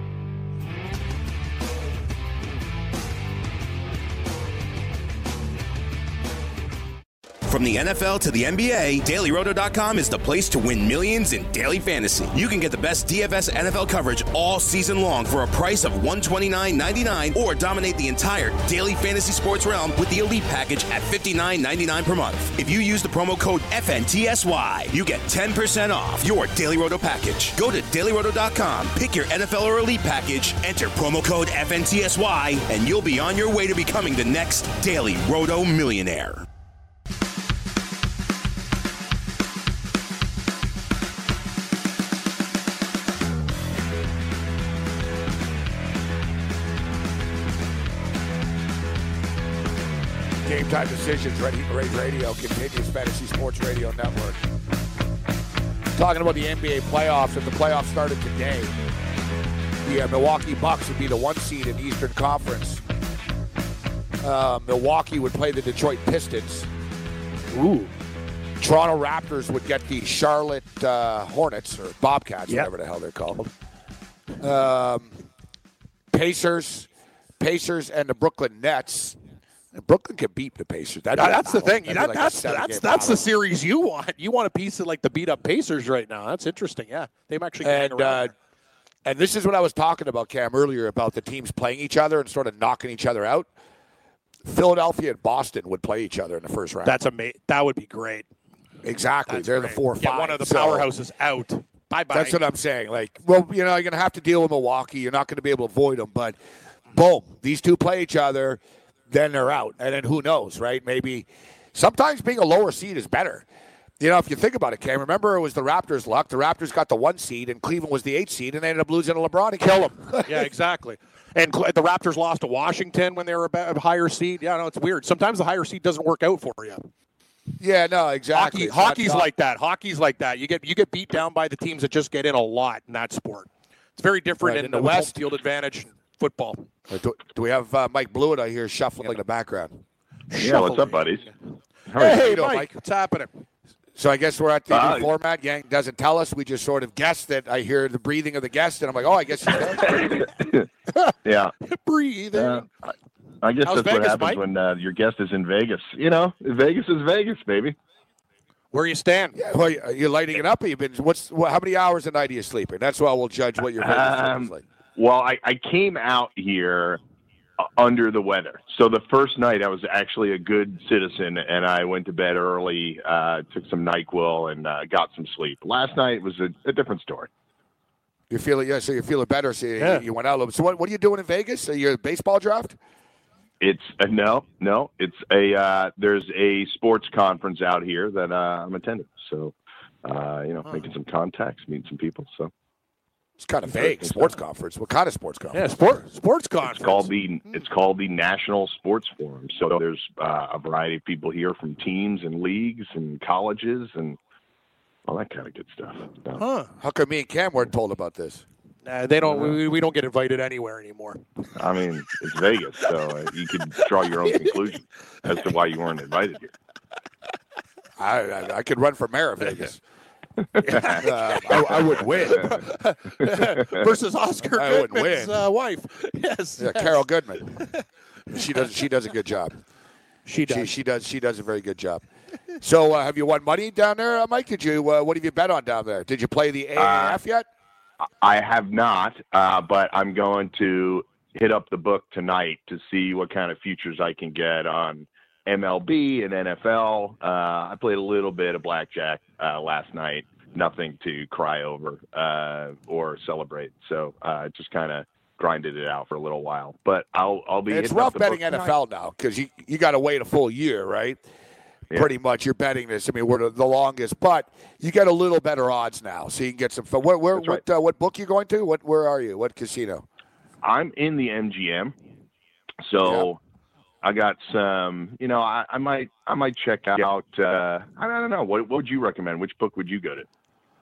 From the N F L to the N B A, Daily Roto dot com is the place to win millions in daily fantasy. You can get the best D F S N F L coverage all season long for a price of one hundred twenty-nine ninety-nine, or dominate the entire daily fantasy sports realm with the Elite Package at fifty-nine ninety-nine per month. If you use the promo code F N T S Y, you get ten percent off your Daily Roto package. Go to Daily Roto dot com, pick your N F L or Elite Package, enter promo code F N T S Y, and you'll be on your way to becoming the next Daily Roto millionaire. Game Time Decisions, Ready Rate Radio, continues Fantasy Sports Radio Network. Talking about the N B A playoffs, if the playoffs started today, the uh, Milwaukee Bucks would be the one seed in the Eastern Conference. Uh, Milwaukee would play the Detroit Pistons. Ooh. Toronto Raptors would get the Charlotte uh, Hornets, or Bobcats, Yep. whatever the hell they're called. Um, Pacers, Pacers and the Brooklyn Nets. And Brooklyn can beat the Pacers. That'd be That- a that's the battle. thing. That'd be That, like a that's seven-game that's that's the battle. series you want. You want a piece of like the beat up Pacers right now. That's interesting. Yeah, they've actually hang And around. uh, and this is what I was talking about, Cam, earlier about the teams playing each other and sort of knocking each other out. Philadelphia and Boston would play each other in the first round. That's amazing. That would be great. exactly. That's They're great. the four or Get five. one of the So powerhouses out. Bye bye. That's what I'm saying. Like, well, you know, you're going to have to deal with Milwaukee. You're not going to be able to avoid them. But, boom, these two play each other, then they're out. And then who knows, right? Maybe sometimes being a lower seed is better. You know, if you think about it, Cam, remember it was the Raptors' luck. The Raptors got the one seed, and Cleveland was the eight seed, and they ended up losing to LeBron and kill him. Yeah, exactly. And Cl- the Raptors lost to Washington when they were a ba- a higher seed. Yeah, no, it's weird. Sometimes the higher seed doesn't work out for you. Yeah, no, exactly. Hockey, It's not- hockey's not- like that. Hockey's like that. You get you get beat down by the teams that just get in a lot in that sport. It's very different Right, in, in the the West West- field advantage. football. Do, do we have uh, Mike Blewett out here shuffling in the background? Yeah, what's up, buddies? How are you? Hey, you doing, Mike, Mike? what's happening? So I guess we're at the Uh, new format. Yang doesn't tell us. We just sort of guess that. I hear the breathing of the guest, and I'm like, oh, I guess he's there. Yeah. Breathe. Uh, I, I guess How's that's Vegas, what happens Mike? when uh, your guest is in Vegas. You know, Vegas is Vegas, baby. Where you stand? Yeah, well, you- you're lighting it up. You've been. What's what, how many hours a night are you sleeping? That's why we'll judge what your Vegas Um, is like. Well, I, I came out here uh, under the weather. So the first night I was actually a good citizen, and I went to bed early, uh, took some NyQuil, and uh, got some sleep. Last night was a, a different story. You're feeling yeah. So you're feeling better. So you, Yeah. you went out a little bit. So what, what are you doing in Vegas? Are you a baseball draft? It's uh, no, no. It's a uh, there's a sports conference out here that uh, I'm attending. So uh, you know, making some contacts, meeting some people. So It's kind of vague. Sports conference. What kind of sports Yeah, conference? sport, sports conference. it's called the it's called the National Sports Forum. So there's uh, a variety of people here from teams and leagues and colleges and all that kind of good stuff. So, Huh. How come me and Cam weren't told about this? Nah, they don't. We, we don't get invited anywhere anymore. I mean, it's Vegas, so uh, you can draw your own conclusion as to why you weren't invited here. I I, I could run for mayor of Vegas. uh, I, I would win. Versus Oscar I would Goodman's win. uh, wife. Yes. Yeah, yes. Carol Goodman. She does. She does a good job. She does. She, she does. She does a very good job. So, uh, have you won money down there, uh, Mike? Did you? Uh, what have you bet on down there? Did you play the A A F yet? I have not, uh, but I'm going to hit up the book tonight to see what kind of futures I can get on M L B and N F L. Uh, I played a little bit of blackjack uh, last night. Nothing to cry over uh, or celebrate. So I uh, just kind of grinded it out for a little while. But I'll I'll be. It's hitting up rough the betting book N F L now because you you got to wait a full year, right? Yeah. Pretty much, you're betting this. I mean, we're the, the longest, but you get a little better odds now, so you can get some fun. Where, where, That's what, uh, what book you going to? What, where are you? What casino? I'm in the M G M, so I got some. You know, I, I might I might check out. Uh, I don't know. What, what would you recommend? Which book would you go to?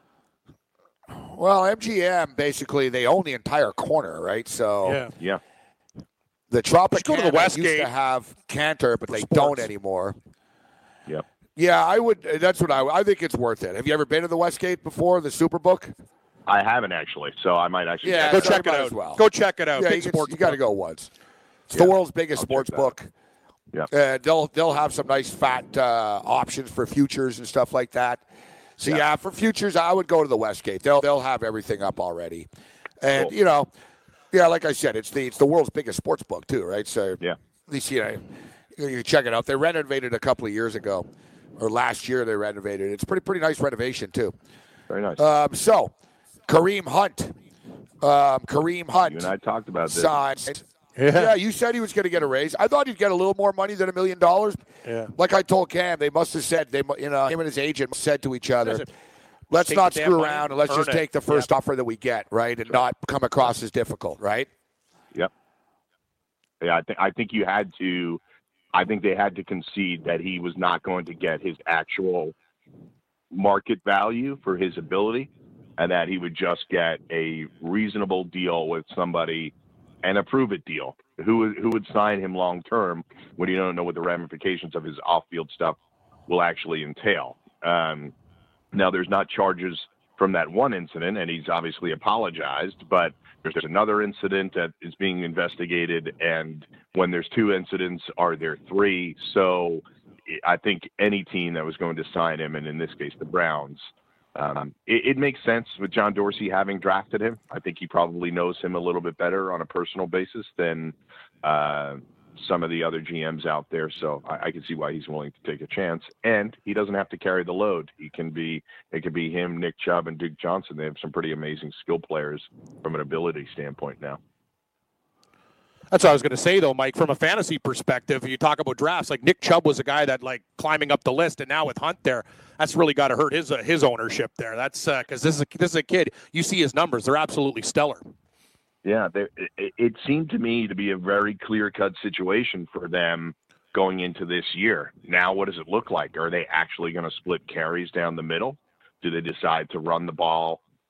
Well, M G M basically they own the entire corner, right? So Yeah. Yeah. the Tropicana go to the used Westgate to have Cantor, but for they sports. don't anymore. Yep. Yeah, I would. That's what I. I think it's worth it. Have you ever been to the Westgate before the Superbook? I haven't actually, so I might actually. Yeah, Go so check you it might out. as well. Go check it out. Yeah, Big you, sports. you got to go once. It's the Yeah, world's biggest I'll sports check that out. book. Yeah. Uh, they'll they'll have some nice fat uh, options for futures and stuff like that. So yeah. Yeah. for futures, I would go to the Westgate. They'll they'll have everything up already, and Cool. you know, yeah, like I said, it's the it's the world's biggest sports book too, right? So Yeah. at least you know you can check it out. They renovated a couple of years ago, or last year they renovated. It's pretty pretty nice renovation too. Very nice. Um, so Kareem Hunt, um, Kareem Hunt you and I talked about this. signed. Yeah. Yeah, you said he was going to get a raise. I thought he'd get a little more money than a million dollars. Yeah. Like I told Cam, they must have said they, mu- you know, him and his agent said to each other, Listen, "Let's take not the damn screw money, around and let's earn just it." take the first offer that we get, right, and not come across as difficult, right?" Yep. Yeah, I think I think you had to. I think they had to concede that he was not going to get his actual market value for his ability, and that he would just get a reasonable deal with somebody, and a prove-it deal. Who would- who would sign him long term when you don't know what the ramifications of his off-field stuff will actually entail? Um, now, there's not charges from that one incident, and he's obviously apologized, but there's another incident that is being investigated, and when there's two incidents, are there three? So I think any team that was going to sign him, and in this case the Browns, um, it, it makes sense with John Dorsey having drafted him. I think he probably knows him a little bit better on a personal basis than uh, some of the other G Ms out there. So I, I can see why he's willing to take a chance, and he doesn't have to carry the load. He can be, it could be him, Nick Chubb, and Duke Johnson. They have some pretty amazing skill players from an ability standpoint now. That's what I was going to say, though, Mike. From a fantasy perspective, you talk about drafts. Like Nick Chubb was a guy that like climbing up the list, and now with Hunt there, that's really got to hurt his uh, his ownership there. That's because uh, this is a, this is a kid. You see his numbers; they're absolutely stellar. Yeah, they, it, it seemed to me to be a very clear-cut situation for them going into this year. Now, what does it look like? Are they actually going to split carries down the middle? Do they decide to run the ball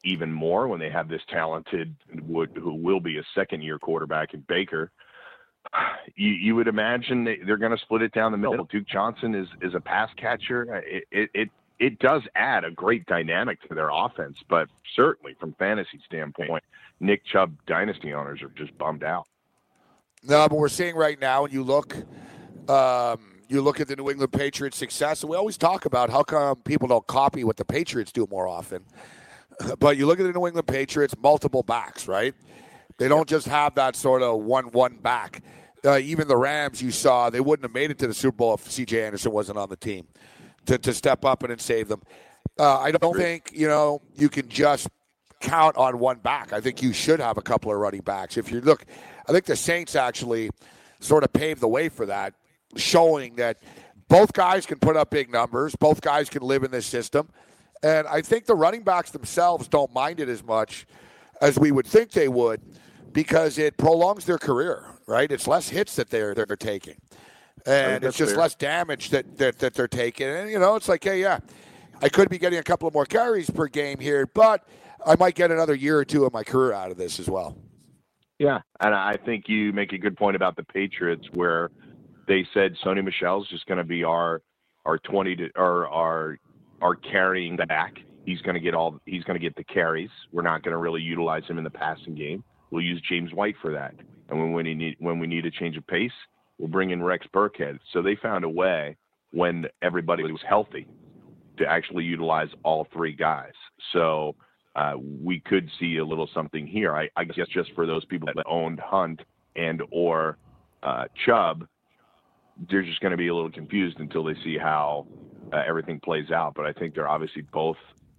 even more when they have this talented, would, who will be a second-year quarterback in Baker. You, you would imagine they, they're going to split it down the middle. Duke Johnson is, is a pass catcher. It, it, it, it does add a great dynamic to their offense, but certainly from fantasy standpoint, Nick Chubb dynasty owners are just bummed out. No, but we're seeing right now, when you look, um, you look at the New England Patriots' success, and we always talk about how come people don't copy what the Patriots do more often. But you look at the New England Patriots, multiple backs, right? They don't just have that sort of one-one back. Uh, even the Rams, you saw, they wouldn't have made it to the Super Bowl if C J Anderson wasn't on the team to, to step up and, and save them. Uh, I don't think, you know, you can just count on one back. I think you should have a couple of running backs. If you look, I think the Saints actually sort of paved the way for that, showing that both guys can put up big numbers, both guys can live in this system. And I think the running backs themselves don't mind it as much as we would think they would, because it prolongs their career, right? It's less hits that they're they're taking, and it's just fair. less damage that, that that they're taking. And you know, it's like, hey, yeah, I could be getting a couple of more carries per game here, but I might get another year or two of my career out of this as well. Yeah, and I think you make a good point about the Patriots, where they said Sony Michel's just going to be our our twenty to or our our carrying back. He's going to get all. He's going to get the carries. We're not going to really utilize him in the passing game. We'll use James White for that. And when we need when we need a change of pace, we'll bring in Rex Burkhead. So they found a way when everybody was healthy to actually utilize all three guys. So uh, we could see a little something here. I, I guess just for those people that owned Hunt and or uh, Chubb, they're just going to be a little confused until they see how uh, everything plays out. But I think they're obviously both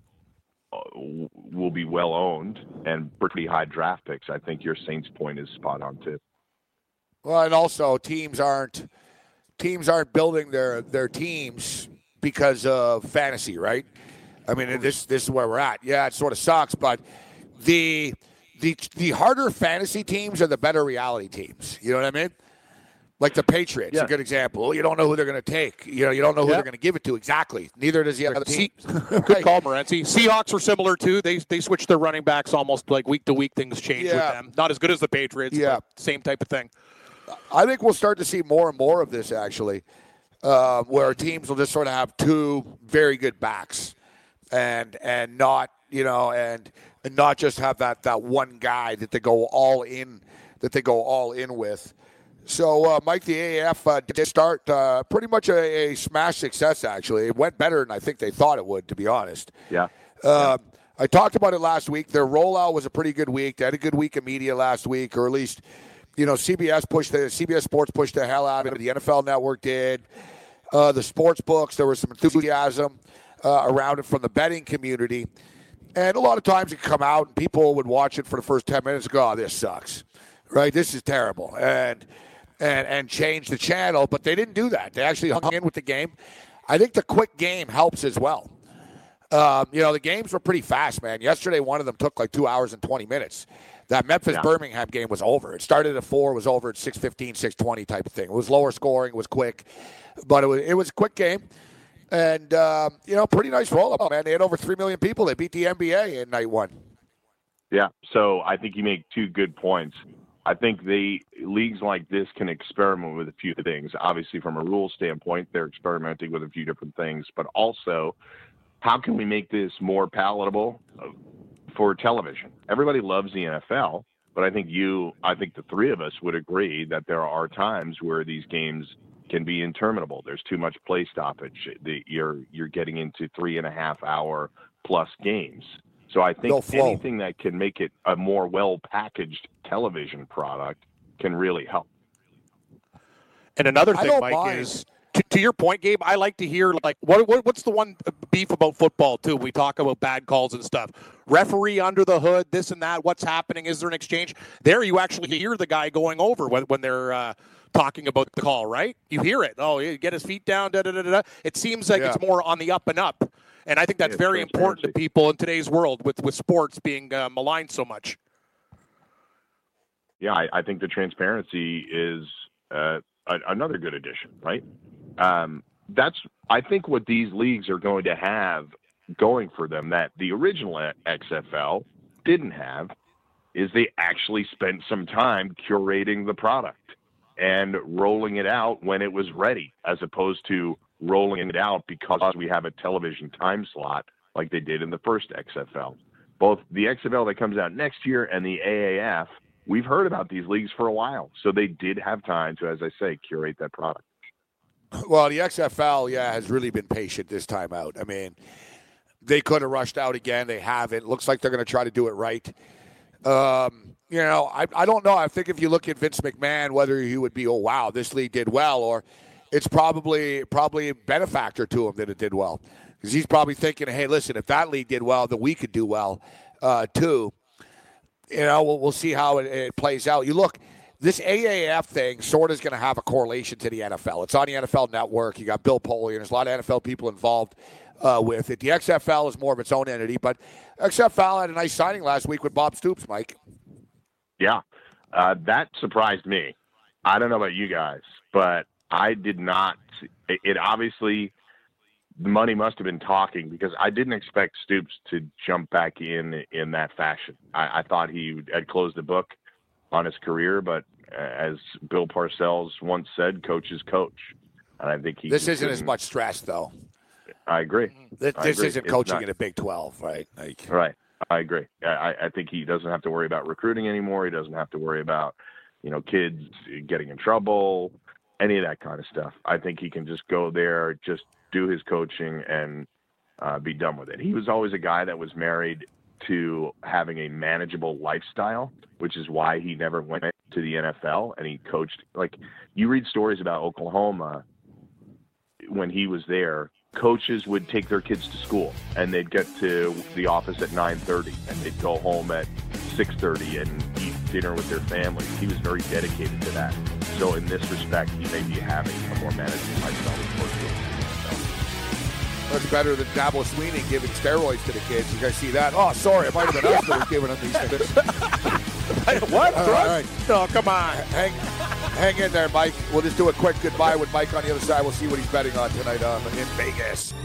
will be well owned and pretty high draft picks. I think your Saints point is spot on too. Well, and also teams aren't teams aren't building their their teams because of fantasy, right? I mean, this this is where we're at. Yeah, it sort of sucks, but the the the harder fantasy teams are the better reality teams. You know what I mean? Like the Patriots, yeah. a good example. You don't know who they're going to take. You know, you don't know who yeah. they're going to give it to exactly. Neither does the other team. Good call, Morency. Seahawks are similar too. They they switch their running backs almost like week to week. Things change yeah. with them. Not as good as the Patriots. Yeah, but same type of thing. I think we'll start to see more and more of this actually, uh, where teams will just sort of have two very good backs, and and not you know and and not just have that that one guy that they go all in that they go all in with. So, uh, Mike, the A A F uh, did start uh, pretty much a, a smash success, actually. It went better than I think they thought it would, to be honest. Yeah. Uh, yeah. I talked about it last week. Their rollout was a pretty good week. They had a good week of media last week, or at least, you know, C B S pushed the C B S Sports pushed the hell out of it. The N F L Network did. Uh, the sports books, there was some enthusiasm uh, around it from the betting community. And a lot of times it could come out and people would watch it for the first ten minutes and go, oh, this sucks, right? This is terrible. And... And, and change the channel, but they didn't do that. They actually hung in with the game. I think the quick game helps as well. Um, you know, the games were pretty fast, man. Yesterday, one of them took like two hours and twenty minutes. That Memphis-Birmingham yeah. game was over. It started at four, was over at six fifteen, six twenty type of thing. It was lower scoring, it was quick, but it was, it was a quick game. And, um, you know, pretty nice roll-up, man. They had over three million people. They beat the N B A in night one. Yeah, so I think you make two good points. I think the leagues like this can experiment with a few things. Obviously, from a rule standpoint, they're experimenting with a few different things. But also, how can we make this more palatable for television? Everybody loves the N F L, but I think you, I think the three of us would agree that there are times where these games can be interminable. There's too much play stoppage. The, you're you're getting into three and a half hour plus games. So I think anything that can make it a more well-packaged television product can really help. And another thing, Mike, mind. is to, to your point, Gabe, I like to hear, like, what, what what's the one beef about football, too? We talk about bad calls and stuff. Referee under the hood, this and that, what's happening? Is there an exchange? There you actually hear the guy going over when, when they're uh, talking about the call, right? You hear it. Oh, you get his feet down, da-da-da-da. It seems like yeah. it's more on the up and up. And I think that's very important to people in today's world with, with sports being uh, maligned so much. Yeah, I, I think the transparency is uh, a, another good addition, right? Um, that's I think what these leagues are going to have going for them that the original X F L didn't have is they actually spent some time curating the product and rolling it out when it was ready, as opposed to rolling it out because we have a television time slot like they did in the first X F L. Both the X F L that comes out next year and the A A F, we've heard about these leagues for a while. So they did have time to, as I say, curate that product. Well, the X F L, yeah, has really been patient this time out. I mean, they could have rushed out again. They haven't. Looks like they're going to try to do it right. Um, you know, I, I don't know. I think if you look at Vince McMahon, whether he would be, oh, wow, this league did well, or it's probably probably a benefactor to him that it did well. Because he's probably thinking, hey, listen, if that league did well, then we could do well, uh, too. You know, we'll, we'll see how it, it plays out. You look, this A A F thing sort of is going to have a correlation to the N F L. It's on the N F L Network. You got Bill Polian. There's a lot of N F L people involved uh, with it. The X F L is more of its own entity, but X F L had a nice signing last week with Bob Stoops, Mike. Yeah, uh, that surprised me. I don't know about you guys, but I did not. It, it obviously, the money must have been talking, because I didn't expect Stoops to jump back in in that fashion. I, I thought he had closed the book on his career, but as Bill Parcells once said, coach is coach. And I think he This isn't as much stress, though. I agree. This, I this agree. isn't It's coaching not- in a Big twelve, right? Like, Right. I agree. I, I think he doesn't have to worry about recruiting anymore. He doesn't have to worry about, you know, kids getting in trouble, any of that kind of stuff. I think he can just go there, just do his coaching, and uh, be done with it. He was always a guy that was married to having a manageable lifestyle, which is why he never went to the N F L, and he coached. Like, you read stories about Oklahoma when he was there. Coaches would take their kids to school, and they'd get to the office at nine thirty, and they'd go home at six thirty and eat dinner with their families. He was very dedicated to that. So in this respect, he may be having a more manageable lifestyle than most kids. That's better than Dabo Sweeney giving steroids to the kids. You guys see that? Oh, sorry, it might have been us that was giving them these things. What? All Drugs? right. No, come on. Hang, hang in there, Mike. We'll just do a quick goodbye with Mike on the other side. We'll see what he's betting on tonight um, in Vegas.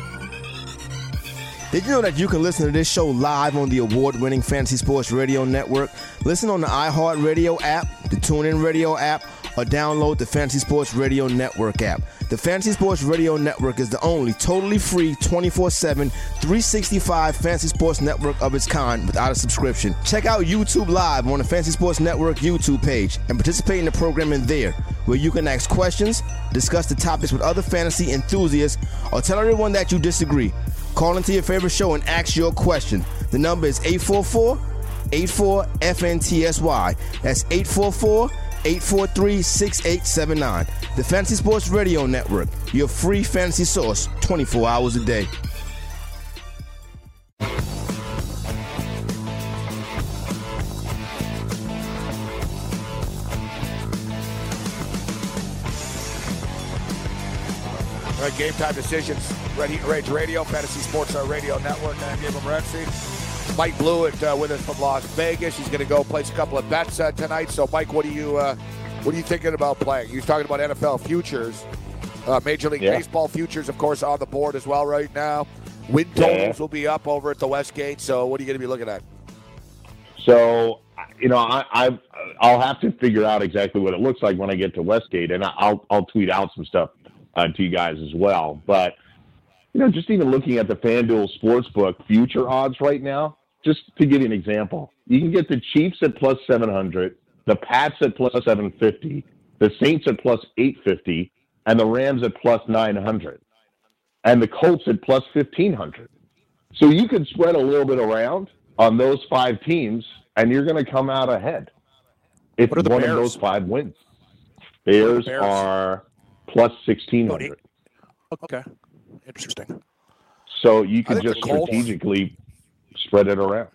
Did you know that you can listen to this show live on the award-winning Fantasy Sports Radio Network? Listen on the iHeartRadio app, the TuneIn Radio app, or download the Fantasy Sports Radio Network app. The Fantasy Sports Radio Network is the only totally free twenty-four seven, three sixty-five Fantasy Sports Network of its kind without a subscription. Check out YouTube Live on the Fantasy Sports Network YouTube page and participate in the programming there, where you can ask questions, discuss the topics with other fantasy enthusiasts, or tell everyone that you disagree. Call into your favorite show and ask your question. The number is eight four four, eight four, F N T S Y. That's eight four four, eight four three, six eight seven nine. The Fantasy Sports Radio Network, your free fantasy source twenty-four hours a day. All right, Game Time Decisions, Ready Rage Radio, Fantasy Sports Radio Network. I'm Gabe Morency. Mike Blewett uh, with us from Las Vegas. He's going to go place a couple of bets uh, tonight. So, Mike, what are you uh, what are you thinking about playing? You're talking about N F L futures, uh, Major League Yeah. Baseball futures, of course, on the board as well right now. Win totals Yeah. will be up over at the Westgate. So, what are you going to be looking at? So, you know, I, I I'll have to figure out exactly what it looks like when I get to Westgate, and I'll I'll tweet out some stuff uh, to you guys as well. But you know, just even looking at the FanDuel Sportsbook future odds right now, just to give you an example, you can get the Chiefs at plus seven hundred, the Pats at plus seven fifty, the Saints at plus eight fifty, and the Rams at plus nine hundred, and the Colts at plus fifteen hundred. So you could spread a little bit around on those five teams, and you're going to come out ahead if What are the one Bears? of those five wins. Bears, Bears? are plus sixteen hundred. Okay. Interesting. So you I can think just the Colts- strategically spread it around.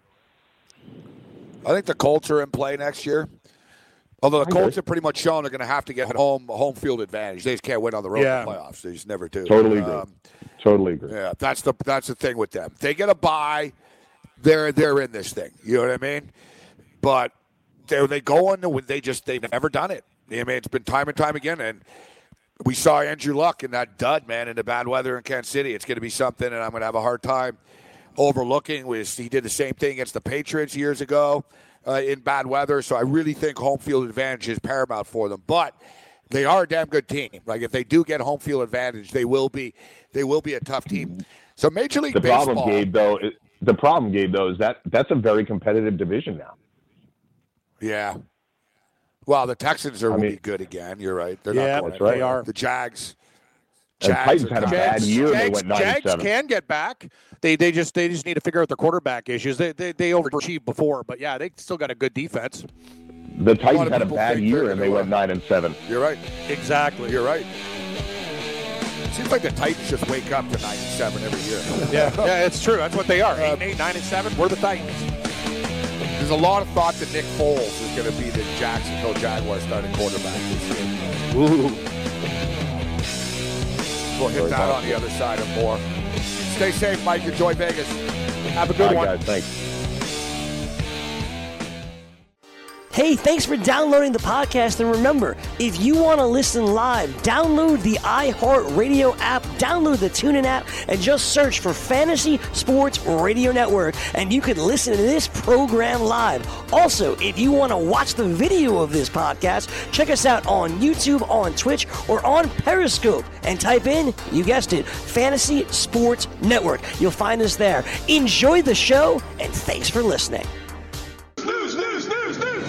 I think the Colts are in play next year. Although the I Colts agree. have pretty much shown they're going to have to get a home home field advantage. They just can't win on the road Yeah. in the playoffs. They just never do. Totally agree. Um, Totally agree. Yeah, that's the that's the thing with them. If they get a bye, they're they're in this thing. You know what I mean? But they they go on the they just they've never done it. I mean, it's been time and time again, and we saw Andrew Luck in that dud, man, in the bad weather in Kansas City. It's going to be something, and I'm going to have a hard time overlooking. Was he did the same thing against the Patriots years ago uh, in bad weather. So I really think home field advantage is paramount for them. But they are a damn good team. Like if they do get home field advantage, they will be they will be a tough team. So Major League the Baseball. Problem, Gabe, though, is, the problem, Gabe, though, is that that's a very competitive division now. Yeah. Well, the Texans are I will mean, be good again. You're right. They're yeah, not going that's right. They are. The Jags. And Jags Titans are had a coming. bad year and they Jags, went nine Jags and seven. can get back. They they just they just need to figure out their quarterback issues. They they, they overachieved before, but yeah, they still got a good defense. The A lot Titans of had a people bad think year they're and they gonna went win. nine and seven. You're right. Exactly. You're right. Seems like the Titans just wake up to nine and seven every year. Yeah, yeah, it's true. That's what they are. Eight, Uh, and eight, nine, and seven. We're the Titans. There's a lot of thought that Nick Foles is going to be the Jacksonville Jaguars starting quarterback this year. Ooh. We'll hit that on the other side and more. Stay safe, Mike. Enjoy Vegas. Have a good All one. right, guys, thanks. Hey, thanks for downloading the podcast. And remember, if you want to listen live, download the iHeartRadio app, download the TuneIn app, and just search for Fantasy Sports Radio Network, and you can listen to this program live. Also, if you want to watch the video of this podcast, check us out on YouTube, on Twitch, or on Periscope, and type in, you guessed it, Fantasy Sports Network. You'll find us there. Enjoy the show, and thanks for listening. News, news, news, news, news.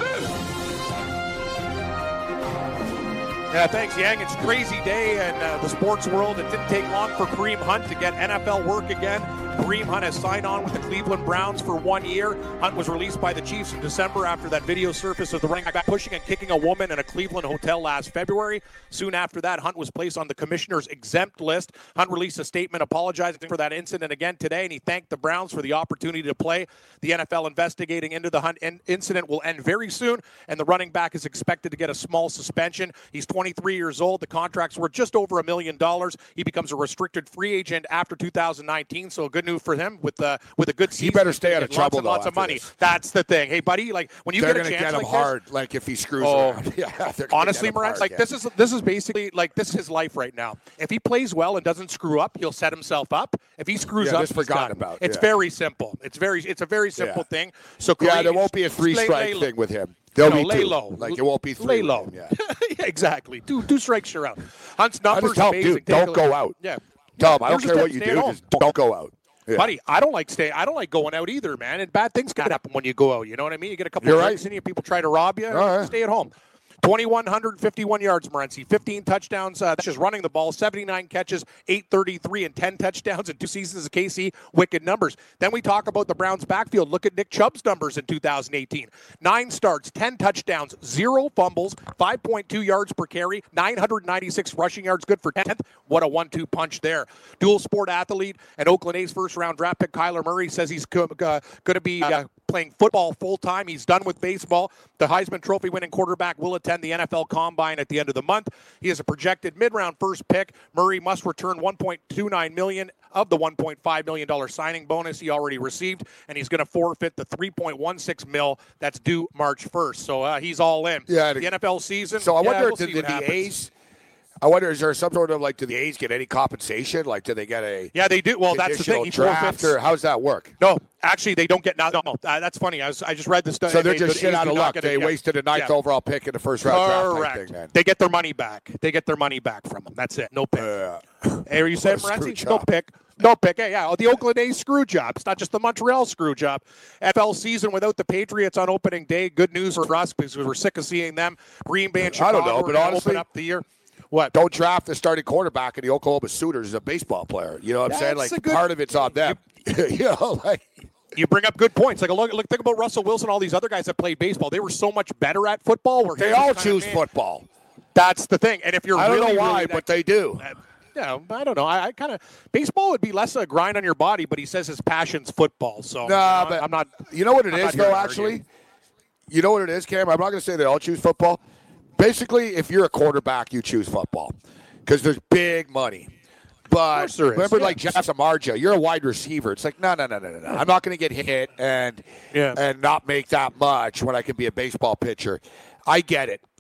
Yeah, thanks, Yang. It's a crazy day in uh, the sports world. It didn't take long for Kareem Hunt to get N F L work again. Kareem Hunt has signed on with the Cleveland Browns for one year. Hunt was released by the Chiefs in December after that video surfaced of the running back pushing and kicking a woman in a Cleveland hotel last February. Soon after that, Hunt was placed on the commissioner's exempt list. Hunt released a statement apologizing for that incident again today, and he thanked the Browns for the opportunity to play. The N F L investigating into the Hunt in- incident will end very soon, and the running back is expected to get a small suspension. He's twenty-three years old. The contract's worth just over a million dollars. He becomes a restricted free agent after two thousand nineteen, so good news for him with uh, with a good season. He better stay out of Lots trouble, and though, lots of after money. this. That's the thing. Hey, buddy, like when you They're get a going to chance get him like hard, this, like if he screws Oh. around. Yeah, they're gonna honestly, get him Moretz, hard, like yeah. this is this is basically like this is his life right now. If he plays well and doesn't screw up, he'll set himself up. If he screws Yeah, up, just he's forgotten done. about, It's yeah. very simple. It's very it's a very simple Yeah. thing. So Yeah, Kareem, there won't be a just three lay- strike lay thing low. with him. There'll No, be lay two. low. Like it won't be three. Lay with low. him, yeah. Yeah, exactly. Two two strikes, you're out. Hunt's I numbers just tell him, amazing. dude, Take a don't look. go out. Yeah. Tell him, I don't Here's care the what step, you stay do, at home. just don't go out. Yeah. Buddy, I don't like stay. I don't like going out either, man. And bad things can happen when you go out. You know what I mean? You get a couple You're of right. drinks in you, people try to rob you. All right. Stay at home. twenty-one fifty-one yards, Morency. fifteen touchdowns. Uh, that's just running the ball. seventy-nine catches, eight thirty-three, and ten touchdowns in two seasons of K C. Wicked numbers. Then we talk about the Browns' backfield. Look at Nick Chubb's numbers in two thousand eighteen. Nine starts, ten touchdowns, zero fumbles, five point two yards per carry, nine hundred ninety-six rushing yards. Good for tenth. What a one two punch there. Dual sport athlete and Oakland A's first-round draft pick Kyler Murray says he's go- uh, going to be uh, playing football full-time. He's done with baseball. The Heisman Trophy winning quarterback will attend the N F L Combine at the end of the month. He is a projected mid-round first pick. Murray must return one point two nine million dollars of the one point five million dollars signing bonus he already received, and he's going to forfeit the three point one six mil that's due March first. So uh, he's all in. Yeah, the N F L season. So I yeah, wonder, we'll did see the, what the happens. A's? I wonder, is there some sort of like, do the A's get any compensation? Like, do they get a Yeah, they do. Well, that's the thing. conditional He draft, forfeits. or how's that work? No, actually, they don't get. No, no, no. Uh, that's funny. I, was, I just read this. So they're they, just the shit A's out do of not luck. get They it, yeah. wasted a ninth Yeah. overall pick in the first round draft type Correct. thing, man. They get their money back. They get their money back from them. That's it. No pick. Uh, Hey, are you saying, What a screw Morency? No job. pick. No pick. Hey, yeah, the Oakland A's screw job. It's not just the Montreal screw job. F L season without the Patriots on opening day. Good news for us because we were sick of seeing them. Green Bay and I Chicago don't know, are but gonna honestly- open up the year. What? Don't draft the starting quarterback in the Oklahoma Sooners as a baseball player. You know what I'm saying? That's Like, a good- part of it's on them. You know, like. You bring up good points. Like, look, look, think about Russell Wilson, all these other guys that played baseball. They were so much better at football. Where They he was all kind of choose man- football. That's the thing. And if you're I don't really, know why, really but that, they do. uh, yeah, I don't know. I, I kind of baseball would be less a grind on your body, but he says his passion's football. So Nah, you know, but I'm not. You know what it I'm is, not here though. to Actually, argue. you know what it is, Cam. I'm not going to say they all choose football. Basically, if you're a quarterback, you choose football because there's big money. But course there is, remember, yeah. like Jeff Samardzija, you're a wide receiver. It's like no, no, no, no, no, no. I'm not going to get hit and Yeah. and not make that much when I can be a baseball pitcher. I get it.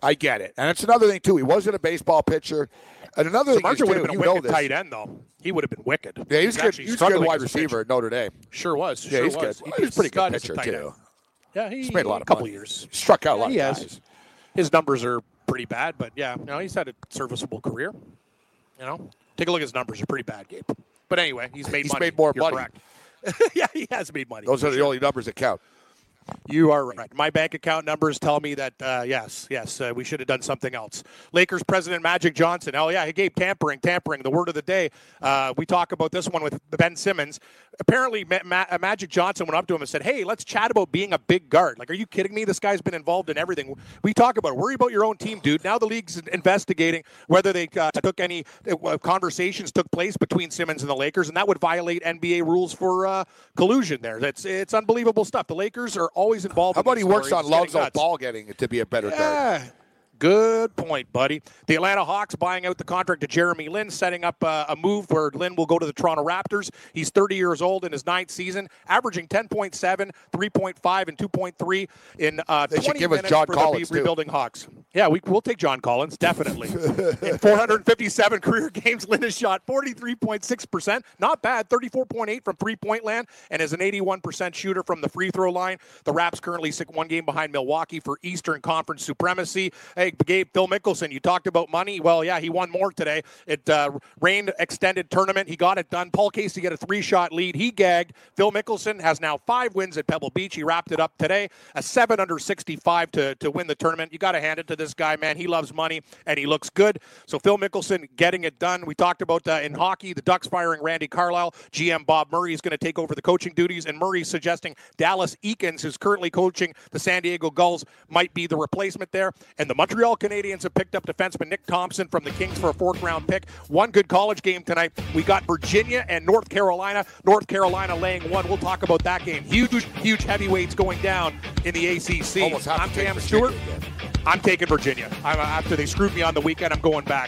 I get it. And it's another thing, too. He wasn't a baseball pitcher. And another thing is, Samardzija would too, have been you a know wicked this. tight end, though. He would have been wicked. Yeah, he's, he's good. He's a good wide receiver at Notre Dame. Sure was. Yeah, Sure he's was. good. He's a pretty good pitcher, tight too. end. Yeah, he, He's made a lot of couple money. years. Struck out a Yeah, lot he of has. guys. His numbers are pretty bad, but yeah, you know, he's had a serviceable career. You know, take a look at his numbers; they're pretty bad, Gabe. But anyway, he's made He's money. made more You're money. correct. Yeah, he has made money. Those are the Sure. only numbers that count. You are right. My bank account numbers tell me that, uh, yes, yes, uh, we should have done something else. Lakers president Magic Johnson. Oh, yeah, he gave tampering, tampering, the word of the day. Uh, we talk about this one with Ben Simmons. Apparently, Ma- Ma- Magic Johnson went up to him and said, hey, let's chat about being a big guard. Like, are you kidding me? This guy's been involved in everything. We talk about it. Worry about your own team, dude. Now the league's investigating whether they uh, took any uh, conversations took place between Simmons and the Lakers, and that would violate N B A rules for uh, collusion there. That's It's unbelievable stuff. The Lakers are always involved. How in about these he works stories. on It's Lonzo getting nuts. Ball getting to be a better guard? Yeah. Good point, buddy. The Atlanta Hawks buying out the contract to Jeremy Lin, setting up uh, a move where Lin will go to the Toronto Raptors. He's thirty years old in his ninth season, averaging ten point seven, three point five, and two point three in uh, They should twenty give us minutes John for Collins, the too. rebuilding Hawks. Yeah, we, we'll take John Collins, definitely. In four hundred fifty-seven career games, Lin has shot forty-three point six percent. Not bad, thirty-four point eight from three-point land, and is an eighty-one percent shooter from the free throw line. The Raps currently sit one game behind Milwaukee for Eastern Conference supremacy. Hey, Gabe, Phil Mickelson, you talked about money. Well, yeah, he won more today. It uh, rained extended tournament. He got it done. Paul Casey got a three-shot lead. He gagged. Phil Mickelson has now five wins at Pebble Beach. He wrapped it up today. A seven under sixty-five to, to win the tournament. You got to hand it to this guy, man. He loves money, and he looks good. So Phil Mickelson getting it done. We talked about uh, in hockey, the Ducks firing Randy Carlyle. G M Bob Murray is going to take over the coaching duties, and Murray's suggesting Dallas Eakins, who's currently coaching the San Diego Gulls, might be the replacement there. And the Montreal Canadiens have picked up defenseman Nick Thompson from the Kings for a fourth-round pick. One good college game tonight. We got Virginia and North Carolina. North Carolina laying one. We'll talk about that game. Huge, huge heavyweights going down in the A C C. Almost have to I'm take Cam Virginia Stewart. again. I'm taking Virginia. I'm, after they screwed me on the weekend, I'm going back.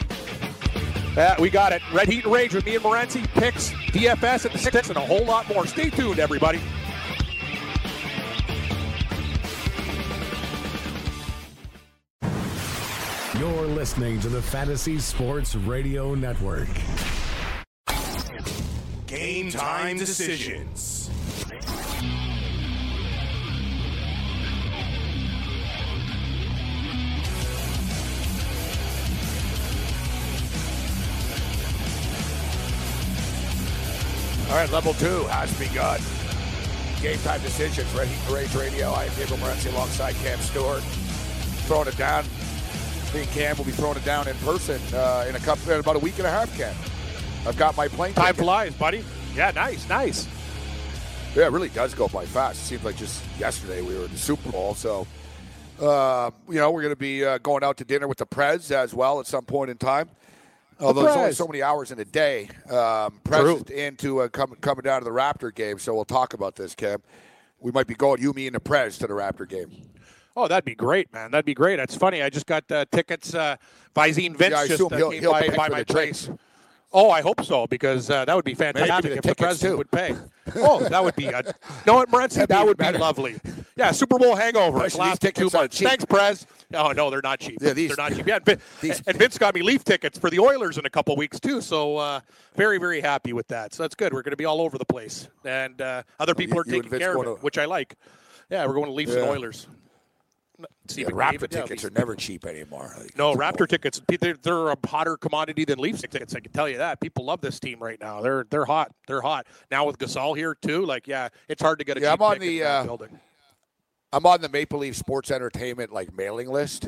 Uh, we got it. Red Heat and Rage with me and Morency. Picks, D F S at the six, and a whole lot more. Stay tuned, everybody. You're listening to the Fantasy Sports Radio Network. Game time decisions. All right, level two has begun. Game time decisions, Red Heat and Rage Radio. I am Gabriel Morency alongside Cam Stewart. Throwing it down. Me and Cam will be throwing it down in person uh, in a couple, in about a week and a half, Cam. I've got my plane Time ticket. flies, buddy. Yeah, nice, nice. Yeah, it really does go by fast. It seems like just yesterday we were in the Super Bowl. So, uh, you know, we're going to be uh, going out to dinner with the Prez as well at some point in time. Although there's only Prez. so many hours in a day. Um, Prez True. is into uh, com- coming down to the Raptor game, so we'll talk about this, Cam. We might be going, you, me, and the Prez to the Raptor game. Oh, that'd be great, man. That'd be great. That's funny. I just got uh, tickets. Uh, Visine Vince Yeah, I just assume uh, he'll- came he'll by, pay by for my the place. drinks. Oh, I hope so, because uh, that would be fantastic the if the tickets, president too. would pay. Oh, that would be. A, no, what, Morency? That'd That be would better. be lovely. Yeah, Super Bowl hangover. Actually, Last these two tickets are months. cheap. Thanks, Prez. Oh, no, they're not cheap. Yeah, these- they're not cheap. Yeah, and, Vin- these- and Vince got me Leaf tickets for the Oilers in a couple weeks, too, so uh, very, very happy with that. So that's good. We're going to be all over the place, and uh, other people you- are you and taking Vince care of going it, to- which I like. Yeah, we're going to Leafs and Yeah. Oilers. Yeah, Stephen Raptor David, yeah, tickets these- are never cheap anymore. Like, No, it's Raptor cool. tickets, they're, they're a hotter commodity than Leafs tickets. I can tell you that. People love this team right now. They're they're hot. They're hot. Now with Gasol here, too, like, yeah, it's hard to get a Yeah, cheap I'm on ticket the, in that uh, building. I'm on the Maple Leaf Sports Entertainment like mailing list,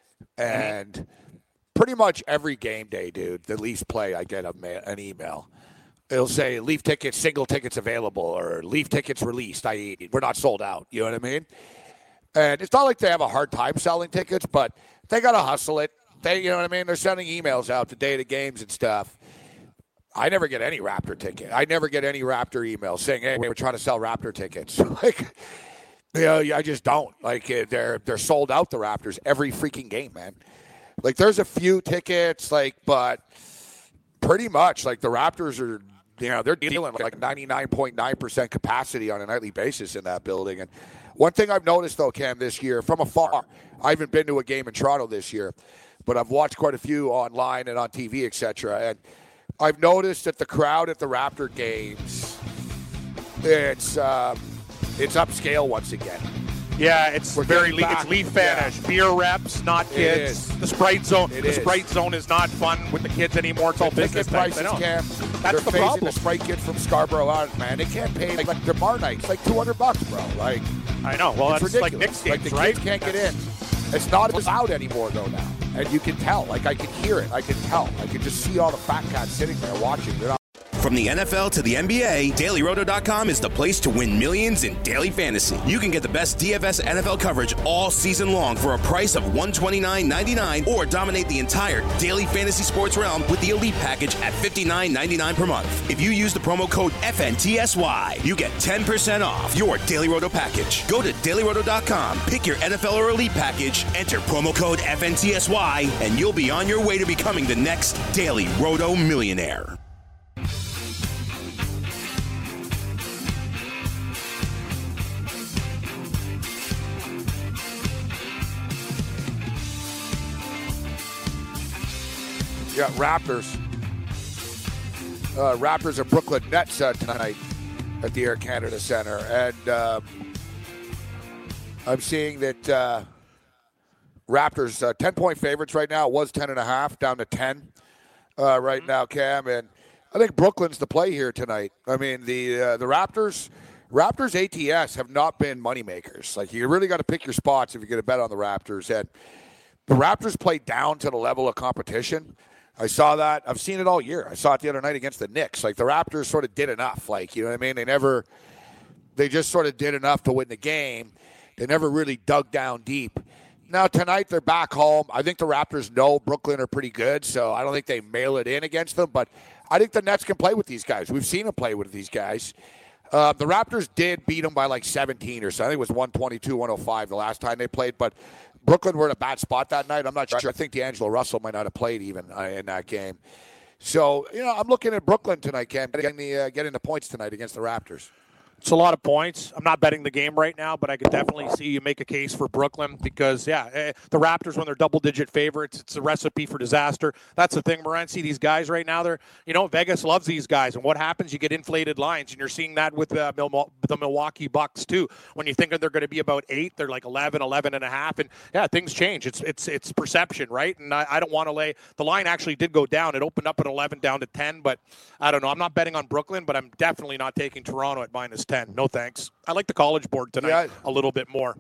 and pretty much every game day, dude, the Leafs play, I get a ma- an email. It'll say Leaf tickets, single tickets available, or Leaf tickets released. that is, we're not sold out. You know what I mean? And it's not like they have a hard time selling tickets, but they gotta hustle it. They, you know what I mean? They're sending emails out the day of the games and stuff. I never get any Raptor ticket. I never get any Raptor emails saying, "Hey, we're trying to sell Raptor tickets." Like, you know, I just don't. Like, uh, they're they're sold out. The Raptors every freaking game, man. Like, there's a few tickets, like, but pretty much like the Raptors are you know, they're dealing with like ninety-nine point nine percent capacity on a nightly basis in that building. And one thing I've noticed, though, Cam, this year, from afar, I haven't been to a game in Toronto this year, but I've watched quite a few online and on T V, et cetera. And I've noticed that the crowd at the Raptor games, it's um, it's upscale once again. Yeah, it's We're very getting le- it's back. leaf vanish. Yeah. Beer reps, not It kids. is. The Sprite zone. It the is. Sprite zone is not fun with the kids anymore. It's all Ticket business types. prices, I know. Cam. That's they're the phasing problem. the Sprite kid from Scarborough out, man. They can't pay like, like DeMar nights, like two hundred bucks, bro. Like I know. Well, it's that's ridiculous. like Knicks Like games, the right? kids can't get That's- in. It's not as loud anymore though now, and you can tell. Like I can hear it. I can tell. I can just see all the fat cats sitting there watching. They're not. From the N F L to the N B A, Daily Roto dot com is the place to win millions in daily fantasy. You can get the best D F S N F L coverage all season long for a price of one hundred twenty-nine ninety-nine, or dominate the entire daily fantasy sports realm with the Elite package at fifty-nine ninety-nine per month. If you use the promo code F N T S Y, you get ten percent off your Daily Roto package. Go to Daily Roto dot com, pick your N F L or Elite package, enter promo code F N T S Y, and you'll be on your way to becoming the next Daily Roto millionaire. Yeah, Raptors. Uh, Raptors and Brooklyn Nets uh, tonight at the Air Canada Center. And um, I'm seeing that uh, Raptors uh, ten-point favorites right now. It was ten and a half, down to ten uh, right now, Cam. And I think Brooklyn's the play here tonight. I mean, the uh, the Raptors, Raptors A T S have not been moneymakers. Like, you really got to pick your spots if you're going to bet on the Raptors. And the Raptors play down to the level of competition. I saw that. I've seen it all year. I saw it the other night against the Knicks. Like, the Raptors sort of did enough. Like, you know what I mean? They never, they just sort of did enough to win the game. They never really dug down deep. Now, tonight, they're back home. I think the Raptors know Brooklyn are pretty good, so I don't think they mail it in against them. But I think the Nets can play with these guys. We've seen them play with these guys. Uh, the Raptors did beat them by like seventeen or so. I think it was one twenty-two one oh five the last time they played. But Brooklyn were in a bad spot that night. I'm not sure. I think D'Angelo Russell might not have played even uh, in that game. So, you know, I'm looking at Brooklyn tonight, Cam, getting the, uh, getting the points tonight against the Raptors. It's a lot of points. I'm not betting the game right now, but I could definitely see you make a case for Brooklyn because, yeah, eh, the Raptors, when they're double-digit favorites, it's a recipe for disaster. That's the thing, Morency. These guys right now, they're, you know, Vegas loves these guys. And what happens? You get inflated lines, and you're seeing that with uh, Mil- the Milwaukee Bucks, too. When you think they're going to be about eight, they're like eleven, eleven and a half. And, yeah, things change. It's it's it's perception, right? And I, I don't want to lay – the line actually did go down. It opened up at eleven, down to ten. But I don't know. I'm not betting on Brooklyn, but I'm definitely not taking Toronto at minus ten. No thanks. I like the College board tonight Yeah. a little bit more.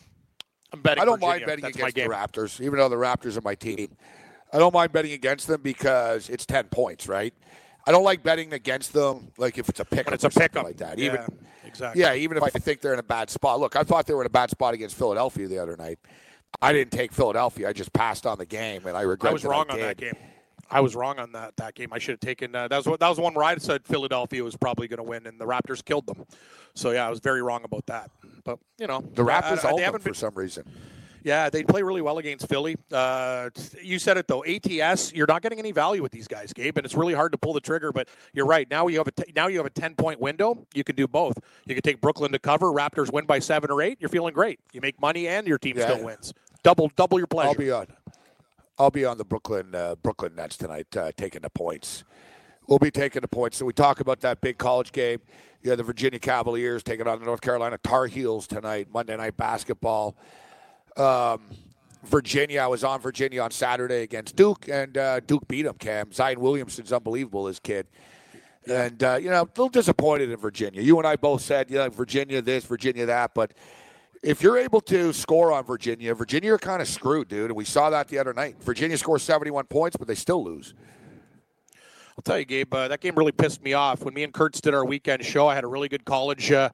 I'm betting I don't Virginia. mind betting That's against my the game. Raptors, even though the Raptors are my team. I don't mind betting against them because it's ten points, right? I don't like betting against them, like if it's a pick When up it's a or something pick-up. like that. Yeah, Even, exactly. Yeah, even if I think they're in a bad spot. Look, I thought they were in a bad spot against Philadelphia the other night. I didn't take Philadelphia. I just passed on the game, and I regret I was that wrong I on did. that game. I was wrong on that that game. I should have taken uh, that was what that was the one where I said Philadelphia was probably going to win, and the Raptors killed them. So yeah, I was very wrong about that. But you know, The Raptors I, I, own they them haven't for been, some reason. Yeah, they play really well against Philly. Uh, you said it though. A T S, you're not getting any value with these guys, Gabe, and it's really hard to pull the trigger. But you're right. Now you have a t- now you have a ten point window. You can do both. You can take Brooklyn to cover. Raptors win by seven or eight. You're feeling great. You make money and your team Yeah. still wins. Double double your pleasure. I'll be on. I'll be on the Brooklyn uh, Brooklyn Nets tonight, uh, taking the points. We'll be taking the points. So we talk about that big college game. You have the Virginia Cavaliers taking on the North Carolina Tar Heels tonight, Monday Night Basketball. Um, Virginia, I was on Virginia on Saturday against Duke, and uh, Duke beat them, Cam. Zion Williamson's unbelievable, his kid. And, uh, you know, a little disappointed in Virginia. You and I both said, you know, Virginia this, Virginia that, but if you're able to score on Virginia, Virginia are kind of screwed, dude, and we saw that the other night. Virginia scores seventy-one points, but they still lose. I'll tell you, Gabe, uh, that game really pissed me off. When me and Kurtz did our weekend show, I had a really good college uh,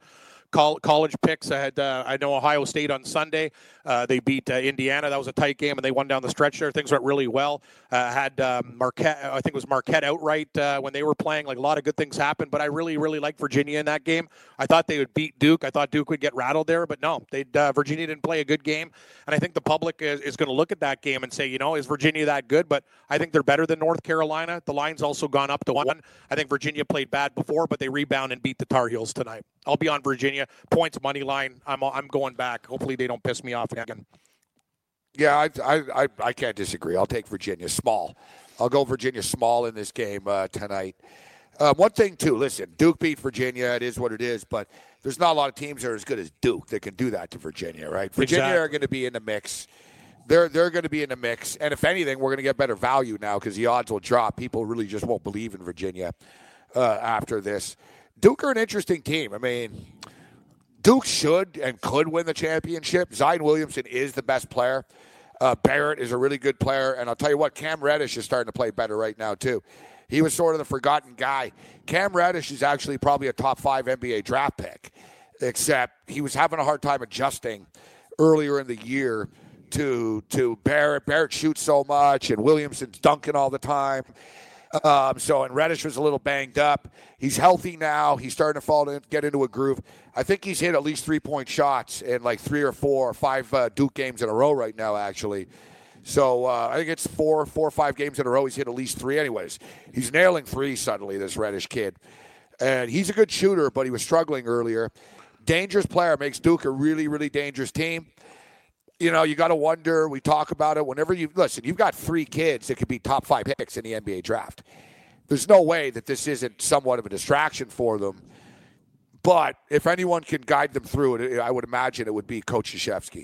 col- college picks. I had uh, I know Ohio State on Sunday. Uh, they beat uh, Indiana. That was a tight game, and they won down the stretch there. Things went really well. Uh, had um, Marquette. I think it was Marquette outright uh, when they were playing. Like a lot of good things happened, but I really, really liked Virginia in that game. I thought they would beat Duke. I thought Duke would get rattled there, but no, they uh, Virginia didn't play a good game. And I think the public is, is going to look at that game and say, you know, is Virginia that good? But I think they're better than North Carolina. The line's also gone up to one. I think Virginia played bad before, but they rebound and beat the Tar Heels tonight. I'll be on Virginia. Points, money line. I'm I'm going back. Hopefully they don't piss me off again. Yeah, I I I, I can't disagree. I'll take Virginia small. I'll go Virginia small in this game uh, tonight. Uh, one thing, too, listen, Duke beat Virginia. It is what it is, but there's not a lot of teams that are as good as Duke that can do that to Virginia, right? Virginia exactly. are going to be in the mix. They're they're going to be in the mix. And if anything, we're going to get better value now because the odds will drop. People really just won't believe in Virginia uh, after this. Duke are an interesting team. I mean, Duke should and could win the championship. Zion Williamson is the best player. Uh, Barrett is a really good player. And I'll tell you what, Cam Reddish is starting to play better right now, too. He was sort of the forgotten guy. Cam Reddish is actually probably a top five N B A draft pick, except he was having a hard time adjusting earlier in the year to to Barrett. Barrett shoots so much, and Williamson's dunking all the time. Um, so, and Reddish was a little banged up. He's healthy now. He's starting to fall in, get into a groove. I think he's hit at least three-point shots in like three or four or five uh, Duke games in a row right now, actually. So uh, I think it's four, four or five games in a row. He's hit at least three anyways. He's nailing three suddenly, this Reddish kid. And he's a good shooter, but he was struggling earlier. Dangerous player, makes Duke a really, really dangerous team. You know, you got to wonder, we talk about it, whenever you, listen, you've got three kids that could be top five picks in the N B A draft. There's no way that this isn't somewhat of a distraction for them. But if anyone can guide them through it, I would imagine it would be Coach Krzyzewski.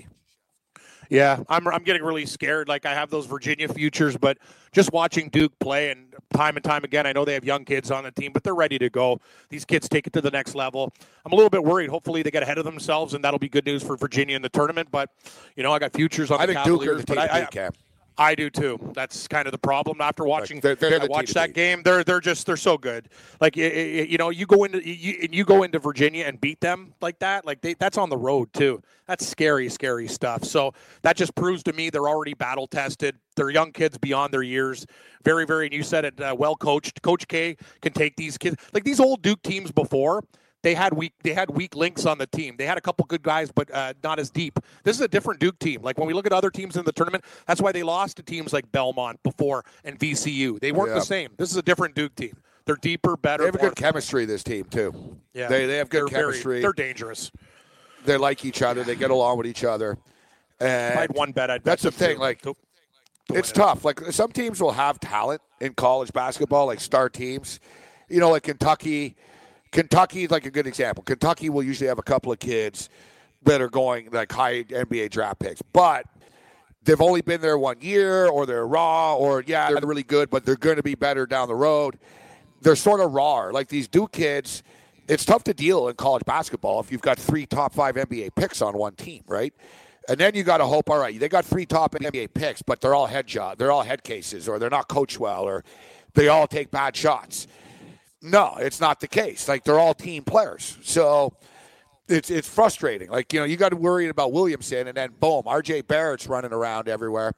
Yeah, I'm I'm getting really scared. Like I have those Virginia futures, but just watching Duke play and time and time again, I know they have young kids on the team, but they're ready to go. These kids take it to the next level. I'm a little bit worried. Hopefully they get ahead of themselves, and that'll be good news for Virginia in the tournament. But, you know, I got futures on I the think Cavaliers. Duke are the but I, I, Cam. I do too. That's kind of the problem. After watching, they're, they're I watched that game. They're they're just they're so good. Like you know, you go into you and you go into Virginia and beat them like that. Like they, that's on the road too. That's scary, scary stuff. So that just proves to me they're already battle tested. They're young kids beyond their years. Very, very. And you said it, uh, well coached. Coach K can take these kids. Like these old Duke teams before. They had weak. They had weak links on the team. They had a couple good guys, but uh, not as deep. This is a different Duke team. Like when we look at other teams in the tournament, that's why they lost to teams like Belmont before and V C U. They weren't yeah. the same. This is a different Duke team. They're deeper, better. They have a more, good chemistry. This team too. Yeah, they they have good they're chemistry. Very, they're dangerous. They like each other. They get along with each other. And if I had one bet, I'd that's bet the thing. Too. Like to, to it's it. tough. Like some teams will have talent in college basketball, like star teams. You know, like Kentucky. Kentucky is like a good example. Kentucky will usually have a couple of kids that are going like high N B A draft picks, but they've only been there one year, or they're raw, or yeah, they're really good, but they're going to be better down the road. They're sort of raw. Like these Duke kids, it's tough to deal in college basketball if you've got three top five N B A picks on one team, right? And then you got to hope, all right, they got three top N B A picks, but they're all head job, they're all head cases, or they're not coached well, or they all take bad shots. No, it's not the case. Like, they're all team players. So it's it's frustrating. Like, you know, you got to worry about Williamson, and then, boom, R J Barrett's running around everywhere,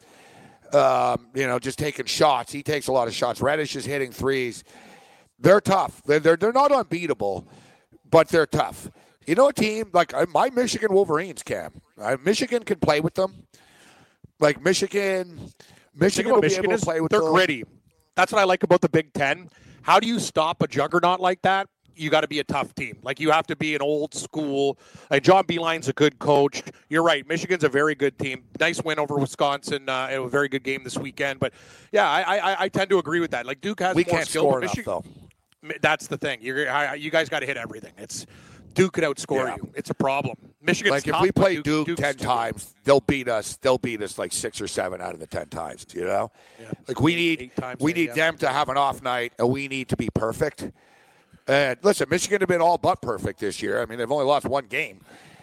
um, you know, just taking shots. He takes a lot of shots. Reddish is hitting threes. They're tough. They're, they're, they're not unbeatable, but they're tough. You know a team, like my Michigan Wolverines, Cam. Uh, Michigan can play with them. Like, Michigan, Michigan will Michigan be able is, to play with they're them. They're gritty. That's what I like about the Big Ten. How do you stop a juggernaut like that? You got to be a tough team. Like, you have to be an old school. Like, John Beilein's a good coach. You're right. Michigan's a very good team. Nice win over Wisconsin. Uh, a very good game this weekend. But, yeah, I, I, I tend to agree with that. Like, Duke has we more can't skill. Score Michigan, enough, though. That's the thing. You're, I, you guys got to hit everything. It's Duke could outscore yeah. you. It's a problem. Michigan's like if tough, we play Duke, Duke Duke's ten too. times, they'll beat us. They'll beat us like six or seven out of the ten times. You know, yeah. like we need Eight times we there, need yeah. them to have an off night, and we need to be perfect. And listen, Michigan have been all but perfect this year. I mean, they've only lost one game.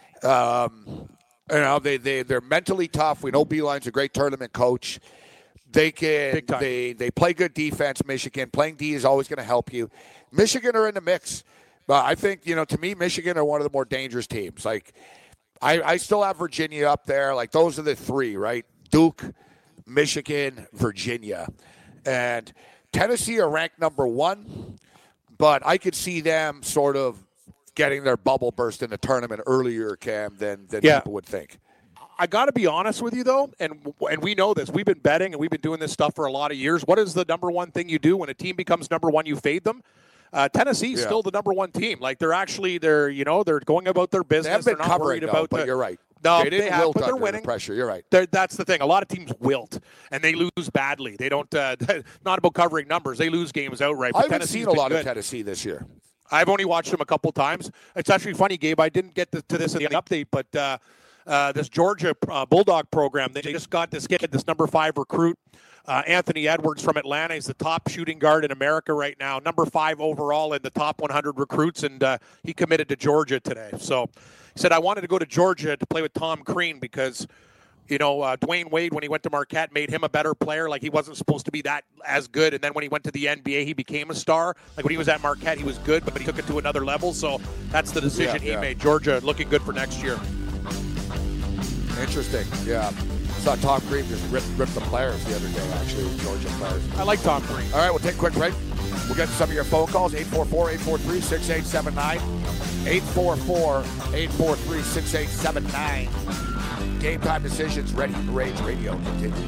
Um, you know, they they they're mentally tough. We know Beilein's a great tournament coach. They can they they play good defense. Michigan playing D is always going to help you. Michigan are in the mix. But I think, you know, to me, Michigan are one of the more dangerous teams. Like, I, I still have Virginia up there. Like, those are the three, right? Duke, Michigan, Virginia. And Tennessee are ranked number one, but I could see them sort of getting their bubble burst in the tournament earlier, Cam, than, than yeah. people would think. I got to be honest with you, though, and and we know this. We've been betting, and we've been doing this stuff for a lot of years. What is the number one thing you do when a team becomes number one? You fade them. Uh, Tennessee's yeah. still the number one team. Like, they're actually, they're you know, they're going about their business. They have been they're not covering, worried though, about but the, you're right. No, they, didn't they have, wilt but they're under winning. The pressure. You're right. They're, that's the thing. A lot of teams wilt, and they lose badly. They don't. Uh, not about covering numbers. They lose games outright. But I haven't Tennessee's seen a lot good. of Tennessee this year. I've only watched them a couple times. It's actually funny, Gabe. I didn't get to, to this in the update, but uh, uh, this Georgia uh, Bulldog program, they just got this kid, this number five recruit, uh, Anthony Edwards from Atlanta. He's the top shooting guard in America right now, number five overall in the top one hundred recruits, and uh, he committed to Georgia today. So he said, I wanted to go to Georgia to play with Tom Crean because – You know, uh, Dwayne Wade, when he went to Marquette, made him a better player. Like, he wasn't supposed to be that as good. And then when he went to the N B A, he became a star. Like, when he was at Marquette, he was good, but he took it to another level. So that's the decision yeah, yeah. he made. Georgia looking good for next year. Interesting. Yeah. Saw Tom Crean just rip, rip the players the other day, actually, Georgia players. I like Tom Crean. All right, we'll take a quick break. We'll get to some of your phone calls, eight four four, eight four three, six eight seven nine. eight four four, eight four three, six eight seven nine. Game Time Decisions, Ready Rage Radio continues.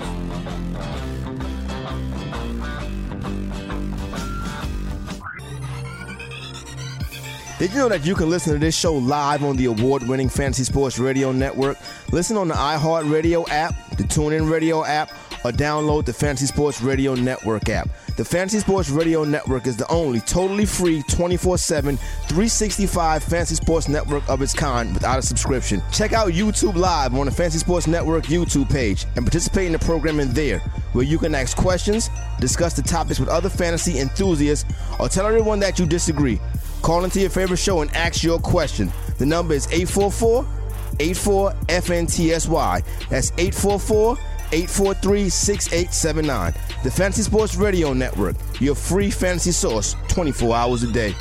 Did you know that you can listen to this show live on the award-winning Fantasy Sports Radio Network? Listen on the iHeartRadio app, the TuneIn Radio app, or download the Fantasy Sports Radio Network app. The Fantasy Sports Radio Network is the only totally free twenty-four seven, three sixty-five fantasy sports network of its kind without a subscription. Check out YouTube Live on the Fantasy Sports Network YouTube page and participate in the programming there, where you can ask questions, discuss the topics with other fantasy enthusiasts, or tell everyone that you disagree. Call into your favorite show and ask your question. The number is eight four four, eight four, F N T S Y. That's eight four four, eight four three, six eight seven nine. The Fantasy Sports Radio Network, your free fantasy source twenty-four hours a day.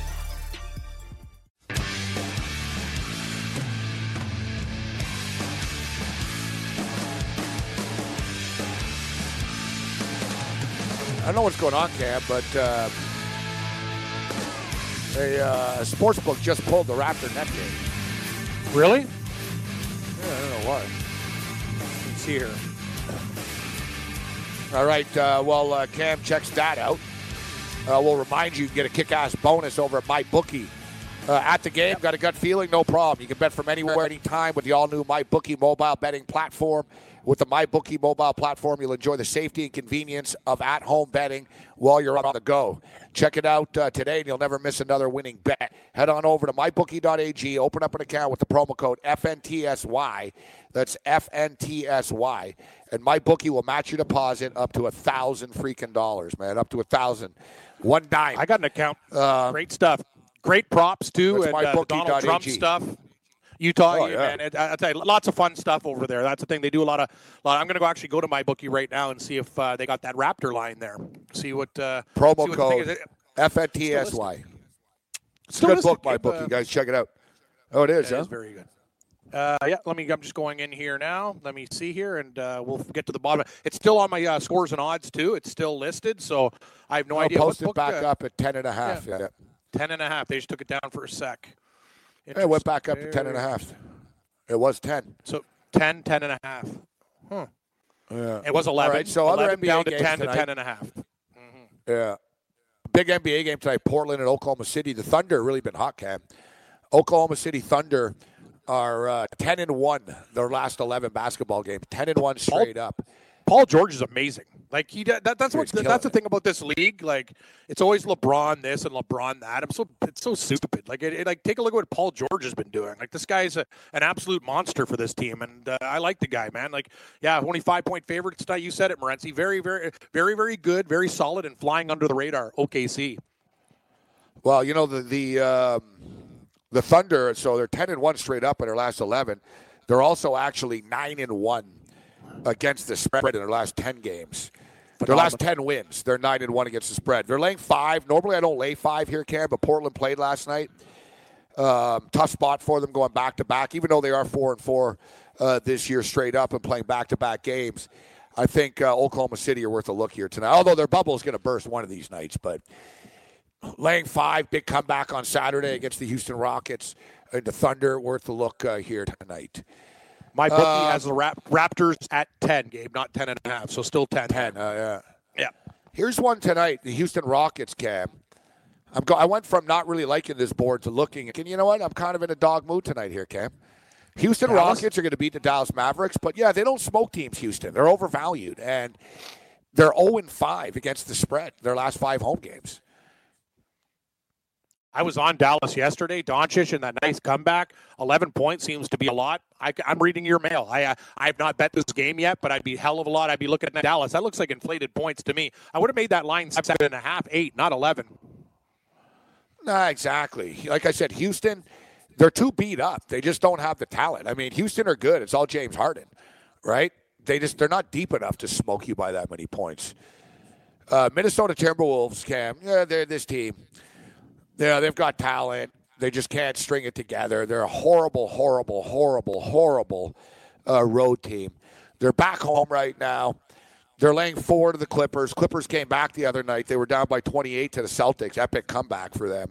I don't know what's going on, Cam, but uh, a uh, sports book just pulled the Raptor net game. Really? Yeah, I don't know why. Let's see here. All right, uh, well, uh, Cam checks that out. Uh, we'll remind you, you can get a kick-ass bonus over at MyBookie. Uh, at the game, got a gut feeling? No problem. You can bet from anywhere, anytime with the all-new MyBookie mobile betting platform. With the MyBookie mobile platform, you'll enjoy the safety and convenience of at-home betting while you're on the go. Check it out uh, today, and you'll never miss another winning bet. Head on over to my bookie dot a g, open up an account with the promo code F N T S Y. That's F N T S Y. And MyBookie will match your deposit up to a thousand freaking dollars, man. Up to a thousand. One dime. I got an account. Uh, Great stuff. Great props, too. That's and uh, the Donald Trump stuff. Utah, oh, yeah. man. It, I, I tell you, lots of fun stuff over there. That's the thing. They do a lot of. Lot, I'm going to go actually go to MyBookie right now and see if uh, they got that Raptor line there. See what uh, promo see what code F N T S Y. It's a good book, MyBookie. Uh, guys, check it out. Oh, it is, it huh? is very good. Uh, yeah, let me. I'm just going in here now. Let me see here, and uh, we'll get to the bottom. It's still on my uh, scores and odds too. It's still listed, so I have no I'll idea. Post what it book, back uh, up at ten and a half. Yeah. Yeah. Ten and a half. They just took it down for a sec. Yeah, it went back up to ten and a half. It was ten. So ten, ten and a half. Huh. Yeah. It was eleven. All right, so other N B A down to games ten tonight. to ten and a half. Mm-hmm. Yeah. Big N B A game tonight, Portland and Oklahoma City. The Thunder really been hot, Cam. Oklahoma City Thunder are uh, ten and one their last eleven basketball games. ten and one straight Paul, up. Paul George is amazing. Like he, that, that's what's the, killing that's the it. thing about this league. Like it's always LeBron this and LeBron that. I'm so it's so stupid. Like it, it like take a look at what Paul George has been doing. Like this guy's a, an absolute monster for this team, and uh, I like the guy, man. Like yeah, only five point favorites tonight. You said it, Morency. Very, very, very, very good, very solid, and flying under the radar. O K C. Well, you know the the um, the Thunder. So they're ten and one straight up in their last eleven. They're also actually nine and one against the spread in their last ten games. Their last ten wins, they're nine and one against the spread. They're laying five. Normally, I don't lay five here, Cam, but Portland played last night. Um, tough spot for them going back to back, even though they are four and four uh, this year straight up and playing back to back games. I think uh, Oklahoma City are worth a look here tonight. Although their bubble is going to burst one of these nights, but laying five, big comeback on Saturday against the Houston Rockets and the Thunder, worth a look uh, here tonight. My bookie uh, has the Rap- Raptors at ten, Gabe, not ten and a half, so still ten. ten, uh, yeah. Yeah. Here's one tonight, the Houston Rockets, Cam. I'm go- I went from not really liking this board to looking. And you know what? I'm kind of in a dog mood tonight here, Cam. Houston Dallas? Rockets are going to beat the Dallas Mavericks, but, yeah, they don't smoke teams, Houston. They're overvalued, and they're oh and five against the spread, their last five home games. I was on Dallas yesterday. Doncic and that nice comeback. eleven points seems to be a lot. I, I'm reading your mail. I uh, I have not bet this game yet, but I'd be hell of a lot. I'd be looking at Dallas. That looks like inflated points to me. I would have made that line seven and a half, eight, not eleven. Nah, exactly. Like I said, Houston, they're too beat up. They just don't have the talent. I mean, Houston are good. It's all James Harden, right? They just they're not deep enough to smoke you by that many points. Uh, Minnesota Timberwolves, Cam. Yeah, they're this team. Yeah, they've got talent. They just can't string it together. They're a horrible, horrible, horrible, horrible uh, road team. They're back home right now. They're laying four to the Clippers. Clippers came back the other night. They were down by twenty-eight to the Celtics. Epic comeback for them.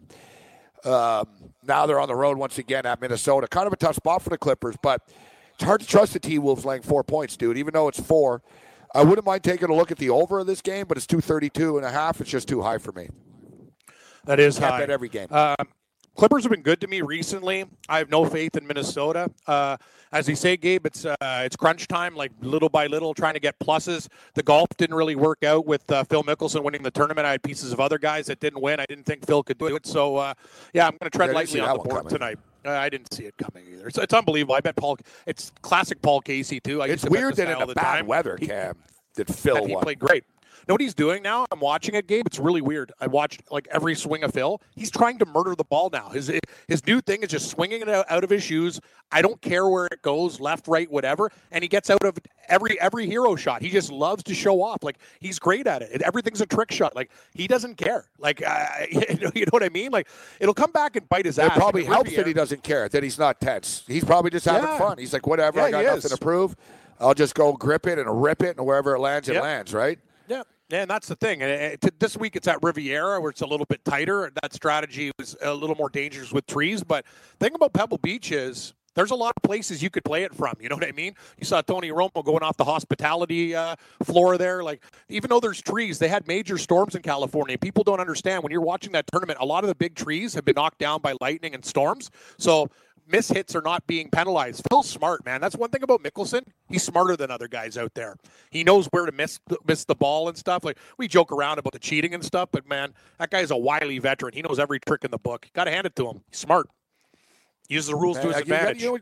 Um, now they're on the road once again at Minnesota. Kind of a tough spot for the Clippers, but it's hard to trust the T-Wolves laying four points, dude, even though it's four. I wouldn't mind taking a look at the over of this game, but it's two thirty-two and a half. It's just too high for me. That is Can't high. bet every game. Um, Clippers have been good to me recently. I have no faith in Minnesota. Uh, as you say, Gabe, it's uh, it's crunch time, like little by little, trying to get pluses. The golf didn't really work out with uh, Phil Mickelson winning the tournament. I had pieces of other guys that didn't win. I didn't think Phil could do it. So, uh, yeah, I'm going to tread Yeah, I didn't lightly see on that the one board coming. tonight. Uh, I didn't see it coming either. It's, it's unbelievable. I bet Paul. It's classic Paul Casey too. I used It's to bet weird this that guy in all the the bad time. weather, He- Cam, that Phil that he won. played great. Know what he's doing now? I'm watching it, Gabe. It's really weird. I watched like every swing of Phil. He's trying to murder the ball now. His his new thing is just swinging it out, out of his shoes. I don't care where it goes, left, right, whatever. And he gets out of every every hero shot. He just loves to show off. Like he's great at it. Everything's a trick shot. Like he doesn't care. Like uh, you know, you know what I mean? Like it'll come back and bite his It ass. probably And helps Riviera- that he doesn't care, that he's not tense. He's probably just having Yeah. fun. He's like, whatever, Yeah, I got he nothing is. to prove. I'll just go grip it and rip it, and wherever it lands, it Yep. lands, right? Yeah. Yeah, and that's the thing. And it, it, this week it's at Riviera, where it's a little bit tighter. That strategy was a little more dangerous with trees. But the thing about Pebble Beach is there's a lot of places you could play it from. You know what I mean? You saw Tony Romo going off the hospitality uh, floor there. Like, even though there's trees, they had major storms in California. People don't understand. When you're watching that tournament, a lot of the big trees have been knocked down by lightning and storms. So miss hits are not being penalized. Phil's smart, man. That's one thing about Mickelson. He's smarter than other guys out there. He knows where to miss miss the ball and stuff. Like, we joke around about the cheating and stuff, but, man, that guy's a wily veteran. He knows every trick in the book. Got to hand it to him. He's smart. Uses the rules to his Uh, you got- advantage. you know,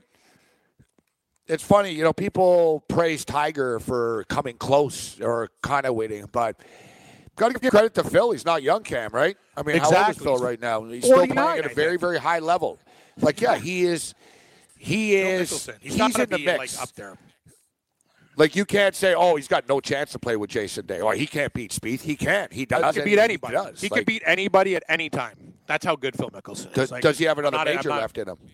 it's funny, you know, people praise Tiger for coming close or kind of winning, but got to give credit to Phil. He's not young, Cam, right? I mean, how old is Exactly. Phil right now? He's still forty-nine, playing at a I very, think. very high level. Like, yeah, he is. He Phil is. Mickelson. He's, He's, not gonna in the be, mix. like, up there. Like, you can't say, oh, he's got no chance to play with Jason Day. Or he can't beat Spieth. He can't. He does. He can beat anybody. He, does. He Like, can beat anybody at any time. That's how good Phil Mickelson is. Does, Like, does he have another I'm not- I'm major not- left in him?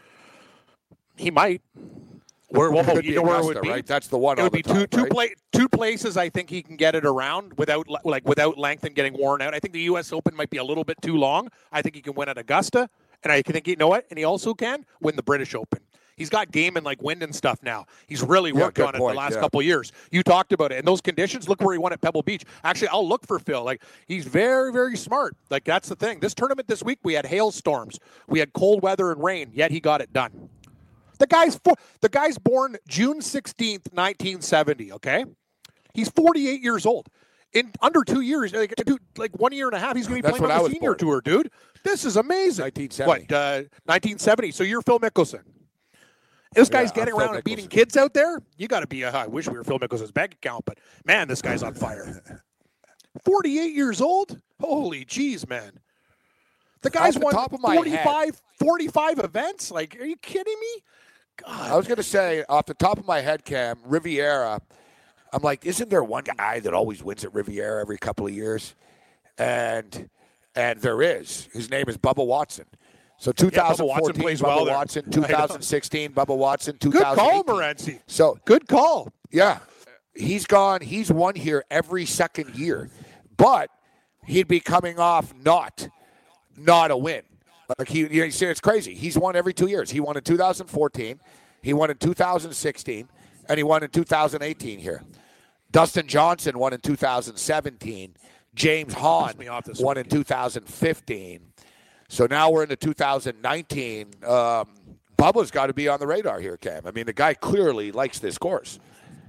He might. Where, well, Could you be know where it Augusta, would be? right? That's the one It on would the be top, two two right? pla- two places. I think he can get it around without like without length and getting worn out. I think the U S Open might be a little bit too long. I think he can win at Augusta, and I think you know what, and he also can win the British Open. He's got game and like wind and stuff now. He's really Yeah, worked good on it point, the last yeah. couple of years. You talked about it. And those conditions, look where he won at Pebble Beach. Actually, I'll look for Phil. Like, he's very, very smart. Like, that's the thing. This tournament this week, we had hailstorms. We had cold weather and rain, yet he got it done. The guy's for, the guy's born June sixteenth, nineteen seventy, okay? He's forty-eight years old. In under two years, like, dude, like one year and a half, he's going to be That's playing when I on was the senior born. tour, dude. This is amazing. nineteen seventy. What, uh, nineteen seventy? So you're Phil Mickelson. This guy's Yeah, I'm getting Phil around and beating Mickelson. kids out there. You got to be. Uh, I wish we were Phil Mickelson's bank account, but man, this guy's on fire. forty-eight years old. Holy jeez, man. The guy's the won top of my forty-five, forty-five events. Like, are you kidding me? God. I was going to say, off the top of my head, Cam, Riviera, I'm like, isn't there one guy that always wins at Riviera every couple of years? And and there is. His name is Bubba Watson. So twenty fourteen, yeah, Bubba Watson plays Bubba well Watson. twenty sixteen, Bubba Watson. Good call, Morency. So good call. Yeah, he's gone. He's won here every second year, but he'd be coming off not not a win. Like he, you see, it's crazy. He's won every two years. He won in two thousand fourteen, he won in two thousand sixteen, and he won in two thousand eighteen here. Dustin Johnson won in two thousand seventeen. James Hahn won in two thousand fifteen. So now we're into two thousand nineteen. Um, Bubba's got to be on the radar here, Cam. I mean, the guy clearly likes this course.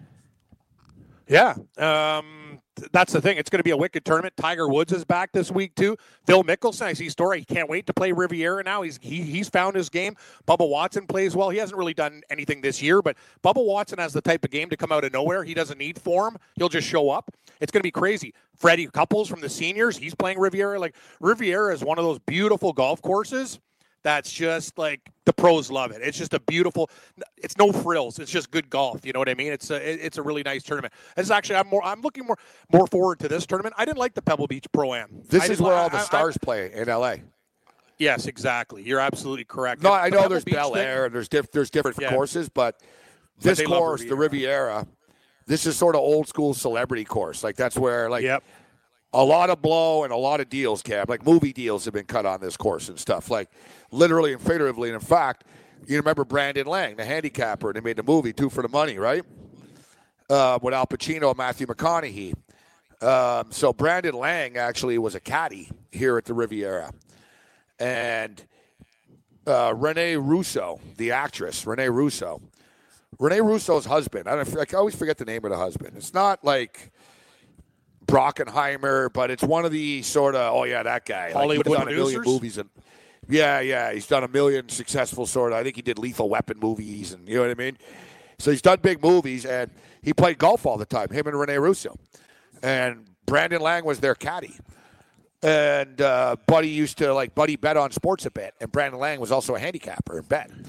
Yeah. Um, that's the thing. It's going to be a wicked tournament. Tiger Woods is back this week, too. Phil Mickelson, I see story. He can't wait to play Riviera now. He's he, he's found his game. Bubba Watson plays well. He hasn't really done anything this year, but Bubba Watson has the type of game to come out of nowhere. He doesn't need form. He'll just show up. It's going to be crazy. Freddie Couples from the seniors, he's playing Riviera. Like, Riviera is one of those beautiful golf courses that's just like the pros love it. It's just a beautiful. It's no frills. It's just good golf. You know what I mean? It's a it's a really nice tournament. It's actually I'm more I'm looking more more forward to this tournament. I didn't like the Pebble Beach Pro-Am. This I is where I, all the I, stars I, play in L A. Yes, exactly. You're absolutely correct. No, I The know Pebble there's Beach Bel thing- Air and there's diff, there's different Yeah. courses, but But this they love course, the Riviera, this is sort of old school celebrity course. Like that's where like Yep. a lot of blow and a lot of deals, Cab. Like movie deals have been cut on this course and stuff. Like literally and figuratively. And in fact, you remember Brandon Lang, the handicapper, they made the movie Two for the Money, right? Uh, with Al Pacino and Matthew McConaughey. Um, so Brandon Lang actually was a caddy here at the Riviera. And uh, Renee Russo, the actress, Renee Russo. Renee Russo's husband. I, don't, I always forget the name of the husband. It's not like Brockenheimer, but it's one of the sort of, oh, yeah, that guy. Hollywood like, he's done a million producers? movies. And, yeah, yeah, he's done a million successful sort of, I think he did Lethal Weapon movies, and you know what I mean? So he's done big movies, and he played golf all the time, him and Renee Russo. And Brandon Lang was their caddy. And uh, Buddy used to, like, Buddy bet on sports a bit, and Brandon Lang was also a handicapper and bet.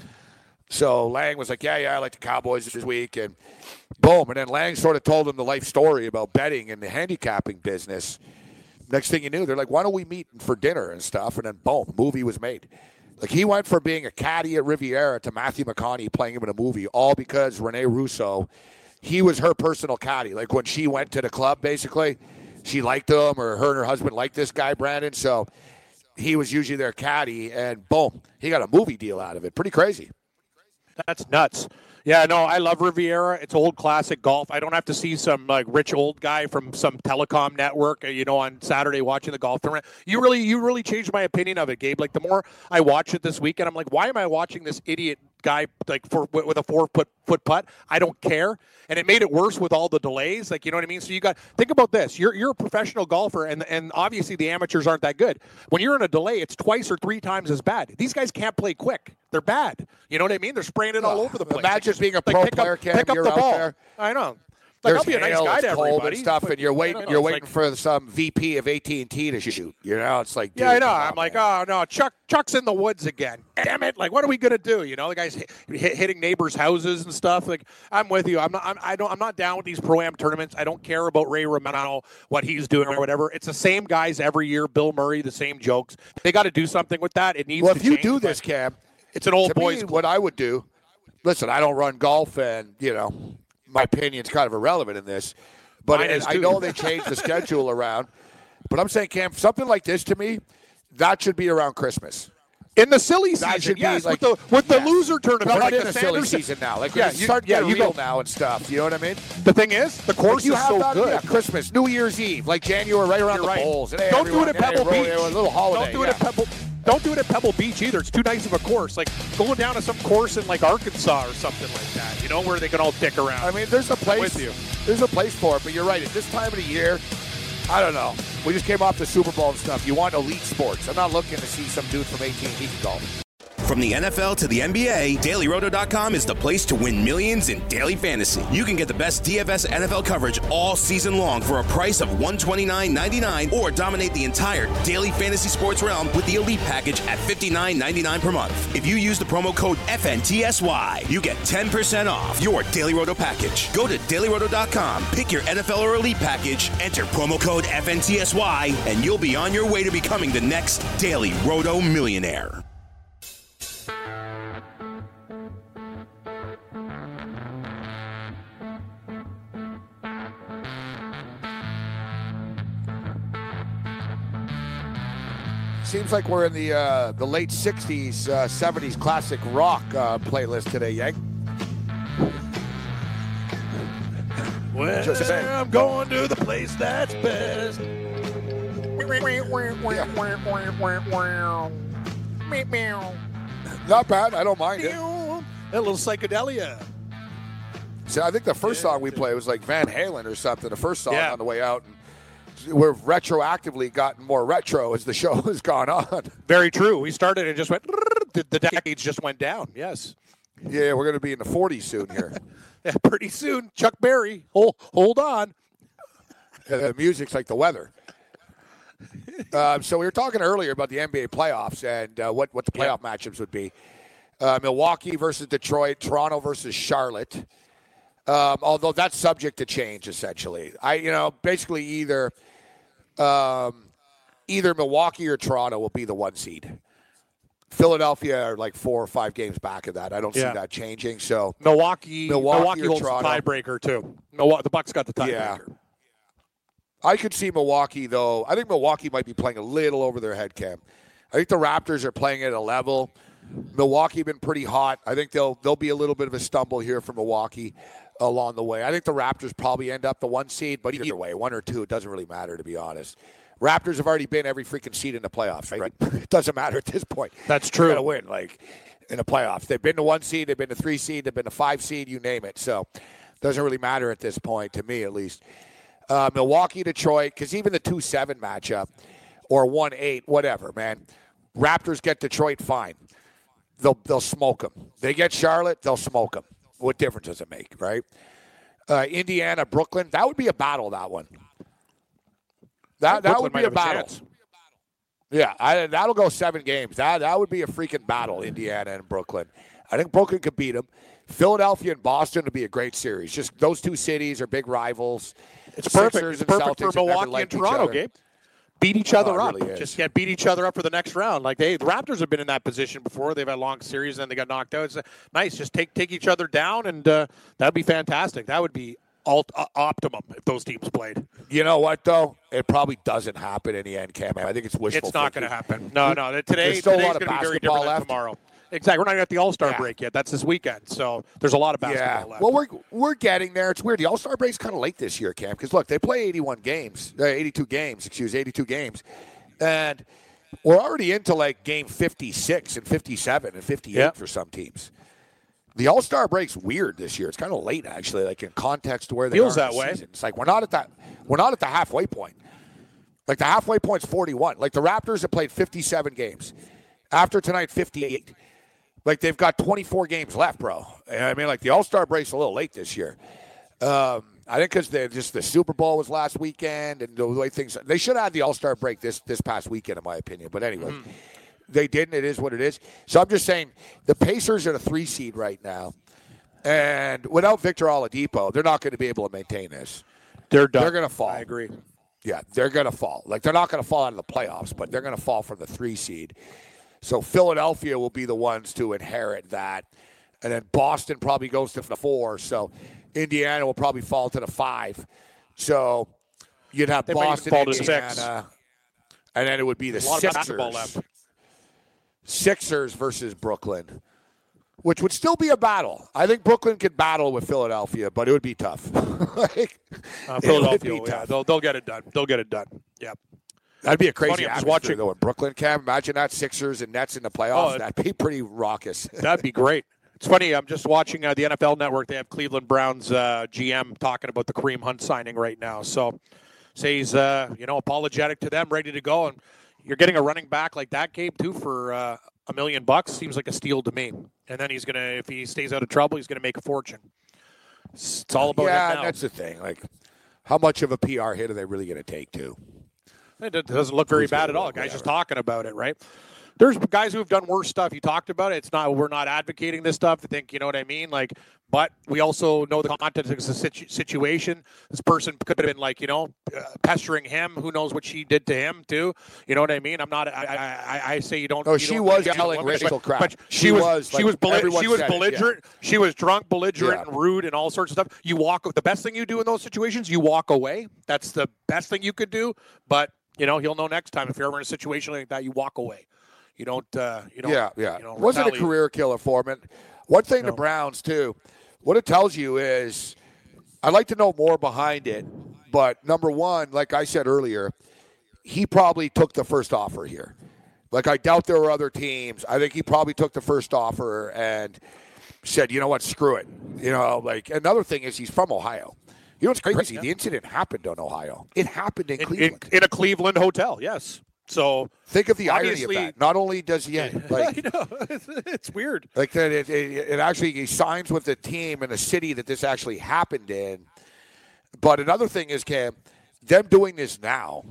So Lang was like, yeah, yeah, I like the Cowboys this week, and boom. And then Lang sort of told him the life story about betting and the handicapping business. Next thing you knew, they're like, why don't we meet for dinner and stuff? And then boom, movie was made. Like he went from being a caddy at Riviera to Matthew McConaughey playing him in a movie, all because Renee Russo, he was her personal caddy. Like when she went to the club, basically, she liked him, or her and her husband liked this guy, Brandon. So he was usually their caddy, and boom, he got a movie deal out of it. Pretty crazy. That's nuts. Yeah, no, I love Riviera. It's old classic golf. I don't have to see some like rich old guy from some telecom network, you know, on Saturday watching the golf tournament. You really, you really changed my opinion of it, Gabe. Like the more I watch it this weekend, I'm like, why am I watching this idiot guy like for with a four foot foot putt? I don't care. And it made it worse with all the delays. Like, you know what I mean? So you got, think about this. You're you're a professional golfer, and and obviously the amateurs aren't that good. When you're in a delay, it's twice or three times as bad. These guys can't play quick. They're bad. You know what I mean? They're spraying it all over the place. Imagine Like, being a like, pro pick player, up, Cam, pick up you're the out ball. there. I know. Like, There's I'll be a nice hail, guy it's to cold everybody. and stuff, but, and you're waiting. you know, You're it's waiting like- for some V P of A T and T to shoot. You know, it's like, Yeah, I dude, know. come I'm on, like, man. oh no, Chuck, Chuck's in the woods again. Damn it! Like, what are we gonna do? You know, the guy's hit, hit, hitting neighbors' houses and stuff. Like, I'm with you. I'm not. I'm, I don't. I'm not down with these pro-am tournaments. I don't care about Ray Romano, what he's doing or whatever. It's the same guys every year. Bill Murray, the same jokes. They got to do something with that. It needs. Well, to if you change, do but this, Cam, it's an old to boys. me, what I would do. Listen, I don't run golf, and you know, my opinion's kind of irrelevant in this. But Mine is I too. know they changed the schedule around. But I'm saying, Cam, something like this to me, that should be around Christmas. In the silly That season, should be yes, like- with the with the yes. loser But tournament, I'm like not in the the silly Sanders- season now. Like, yeah, yeah, you start yeah, getting you real go. now and stuff. You know what I mean? The thing is, the course you is have so that, good. yeah, Christmas, New Year's Eve, like January, right around You're the right. bowls. And, hey, Don't do everyone, it at hey, Pebble roll- Beach. A little holiday. Don't do it yeah. at Pebble. Don't do it at Pebble Beach either. It's too nice of a course. Like going down to some course in like Arkansas or something like that. You know, where they can all dick around. I mean, there's a place. with you. There's a place for it, but you're right. At this time of the year, I don't know. We just came off the Super Bowl and stuff. You want elite sports. I'm not looking to see some dude from A T and T golf. From the N F L to the N B A, Daily Roto dot com is the place to win millions in daily fantasy. You can get the best D F S N F L coverage all season long for a price of one hundred twenty-nine ninety-nine, or dominate the entire daily fantasy sports realm with the Elite package at fifty-nine ninety-nine per month. If you use the promo code F N T S Y, you get ten percent off your Daily Roto package. Go to Daily Roto dot com, pick your N F L or Elite package, enter promo code F N T S Y, and you'll be on your way to becoming the next Daily Roto millionaire. Seems like we're in the uh, the late sixties, uh, seventies classic rock uh, playlist today, Yank. Well, Just saying. I'm going to the place that's best. Not bad. I don't mind it. A little psychedelia. So I think the first song we played was like Van Halen or something. The first song Yeah. on the way out. And we've retroactively gotten more retro as the show has gone on. Very true. We started and just went, the, the decades just went down. Yes. Yeah, we're going to be in the forties soon here. Yeah, pretty soon. Chuck Berry, hold, hold on. Uh, the music's like the weather. Uh, so we were talking earlier about the N B A playoffs and uh, what, what the playoff yeah. matchups would be. Uh, Milwaukee versus Detroit, Toronto versus Charlotte. Um, although that's subject to change, essentially. I, you know, basically either um, either Milwaukee or Toronto will be the one seed. Philadelphia are like four or five games back of that. I don't yeah. see that changing. So Milwaukee, Milwaukee, Milwaukee holds Toronto. the tiebreaker too. Milwaukee, the Bucks got the tiebreaker. Yeah. I could see Milwaukee though. I think Milwaukee might be playing a little over their head, Cam. I think the Raptors are playing at a level. Milwaukee been pretty hot. I think they'll they'll be a little bit of a stumble here for Milwaukee along the way. I think the Raptors probably end up the one seed, but either way, one or two, it doesn't really matter, to be honest. Raptors have already been every freaking seed in the playoffs, right? It doesn't matter at this point. That's true. They gotta win, like, in the playoffs. They've been the one seed, they've been the three seed, they've been the five seed, you name it. So it doesn't really matter at this point, to me at least. Uh, Milwaukee, Detroit, because even the two seven matchup or one eight, whatever, man. Raptors get Detroit, fine. They'll they'll smoke them. They get Charlotte, they'll smoke them. What difference does it make, right? Uh, Indiana, Brooklyn, that would be a battle, that one. That that would be a battle. A yeah, I, that'll go seven games. That that would be a freaking battle, Indiana and Brooklyn. I think Brooklyn could beat them. Philadelphia and Boston would be a great series. Just those two cities are big rivals. It's perfect. Sixers It's perfect Celtics for Milwaukee and Toronto, Gabe. Beat each other oh, up. Really Just yeah, beat each other up for the next round. Like they, the Raptors have been in that position before. They've had long series and they got knocked out. It's uh, nice. Just take take each other down, and uh, that'd be fantastic. That would be alt, uh, optimum if those teams played. You know what, though? It probably doesn't happen in the end, Cam. I think it's wishful It's not going to happen. No, no. Today, There's still today's a lot of going to be very basketball different left. than tomorrow. Exactly. We're not even at the All-Star Yeah. break yet. That's this weekend. So there's a lot of basketball Yeah. left. Well, we're we're getting there. It's weird. The All-Star break's kind of late this year, Cam, because, look, they play eighty-one games, uh, eighty-two games, excuse eighty-two games. And we're already into, like, game fifty-six and fifty-seven and fifty-eight Yep. for some teams. The All-Star break's weird this year. It's kind of late, actually, like in context to where they Feels are in that the way. season. It's like we're not at that we're not at the halfway point. Like the halfway point's forty-one. Like the Raptors have played fifty-seven games. After tonight, fifty-eight. Like they've got twenty-four games left, bro. And I mean, like the All-Star break's a little late this year. Um, I think because just the Super Bowl was last weekend and the way things they should have had the All-Star break this this past weekend, in my opinion. But anyway. Mm-hmm. They didn't. It is what it is. So I'm just saying the Pacers are the three seed right now. And without Victor Oladipo, they're not going to be able to maintain this. They're done. They're going to fall. I agree. Yeah, they're going to fall. Like, they're not going to fall out of the playoffs, but they're going to fall from the three seed. So Philadelphia will be the ones to inherit that. And then Boston probably goes to the four. So Indiana will probably fall to the five. So you'd have They might even Boston, fall to Indiana. six. And then it would be the A lot of Sixers. basketball left. Sixers versus Brooklyn, which would still be a battle. I think Brooklyn could battle with Philadelphia, but it would be tough. like, Uh, it Philadelphia, would be yeah, tough. they'll they'll get it done. They'll get it done. Yeah. That'd be a crazy Funny, I'm just atmosphere, watching- though, in Brooklyn, Cam. Imagine that, Sixers and Nets in the playoffs. Oh, That'd be pretty raucous. That'd be great. It's funny. I'm just watching uh, the N F L Network. They have Cleveland Browns uh, G M talking about the Kareem Hunt signing right now. So, say he's uh, you know apologetic to them, ready to go, and you're getting a running back like that, Gabe, too, for uh, a million bucks. Seems like a steal to me. And then he's going to, if he stays out of trouble, he's going to make a fortune. It's, it's all about yeah, him now. That's the thing. Like, how much of a P R hit are they really going to take, too? It doesn't look very bad at all. Guys just talking about it, right? There's guys who have done worse stuff. You talked about it. It's not, we're not advocating this stuff. I think, you know what I mean? Like, but we also know the context of the situ- situation. This person could have been like, you know, uh, pestering him. Who knows what she did to him too? You know what I mean? I'm not, I, I, I say you don't. No, you she don't, was you yelling racial crap. But she, she was, was, she like, was, belli- she was said belligerent. it, yeah. She was drunk, belligerent, Yeah. and rude, and all sorts of stuff. You walk. The best thing you do in those situations, you walk away. That's the best thing you could do. But you know, he'll know next time if you're ever in a situation like that, you walk away. You don't, uh, you don't. Yeah, yeah. You know, wasn't a retaliate. career killer for him. And one thing No. the Browns, too, what it tells you is, I'd like to know more behind it, but number one, like I said earlier, he probably took the first offer here. Like, I doubt there were other teams. I think he probably took the first offer and said, you know what, screw it. You know, like, another thing is he's from Ohio. You know what's crazy? Yeah. The incident happened in Ohio. It happened in, in, in, Cleveland. in a Cleveland hotel. Yes. So Think of the irony of obviously- that. Not only does he, like, I know it's, it's weird. Like that, it, it, it actually he signs with the team in the city that this actually happened in. But another thing is, Cam, them doing this now,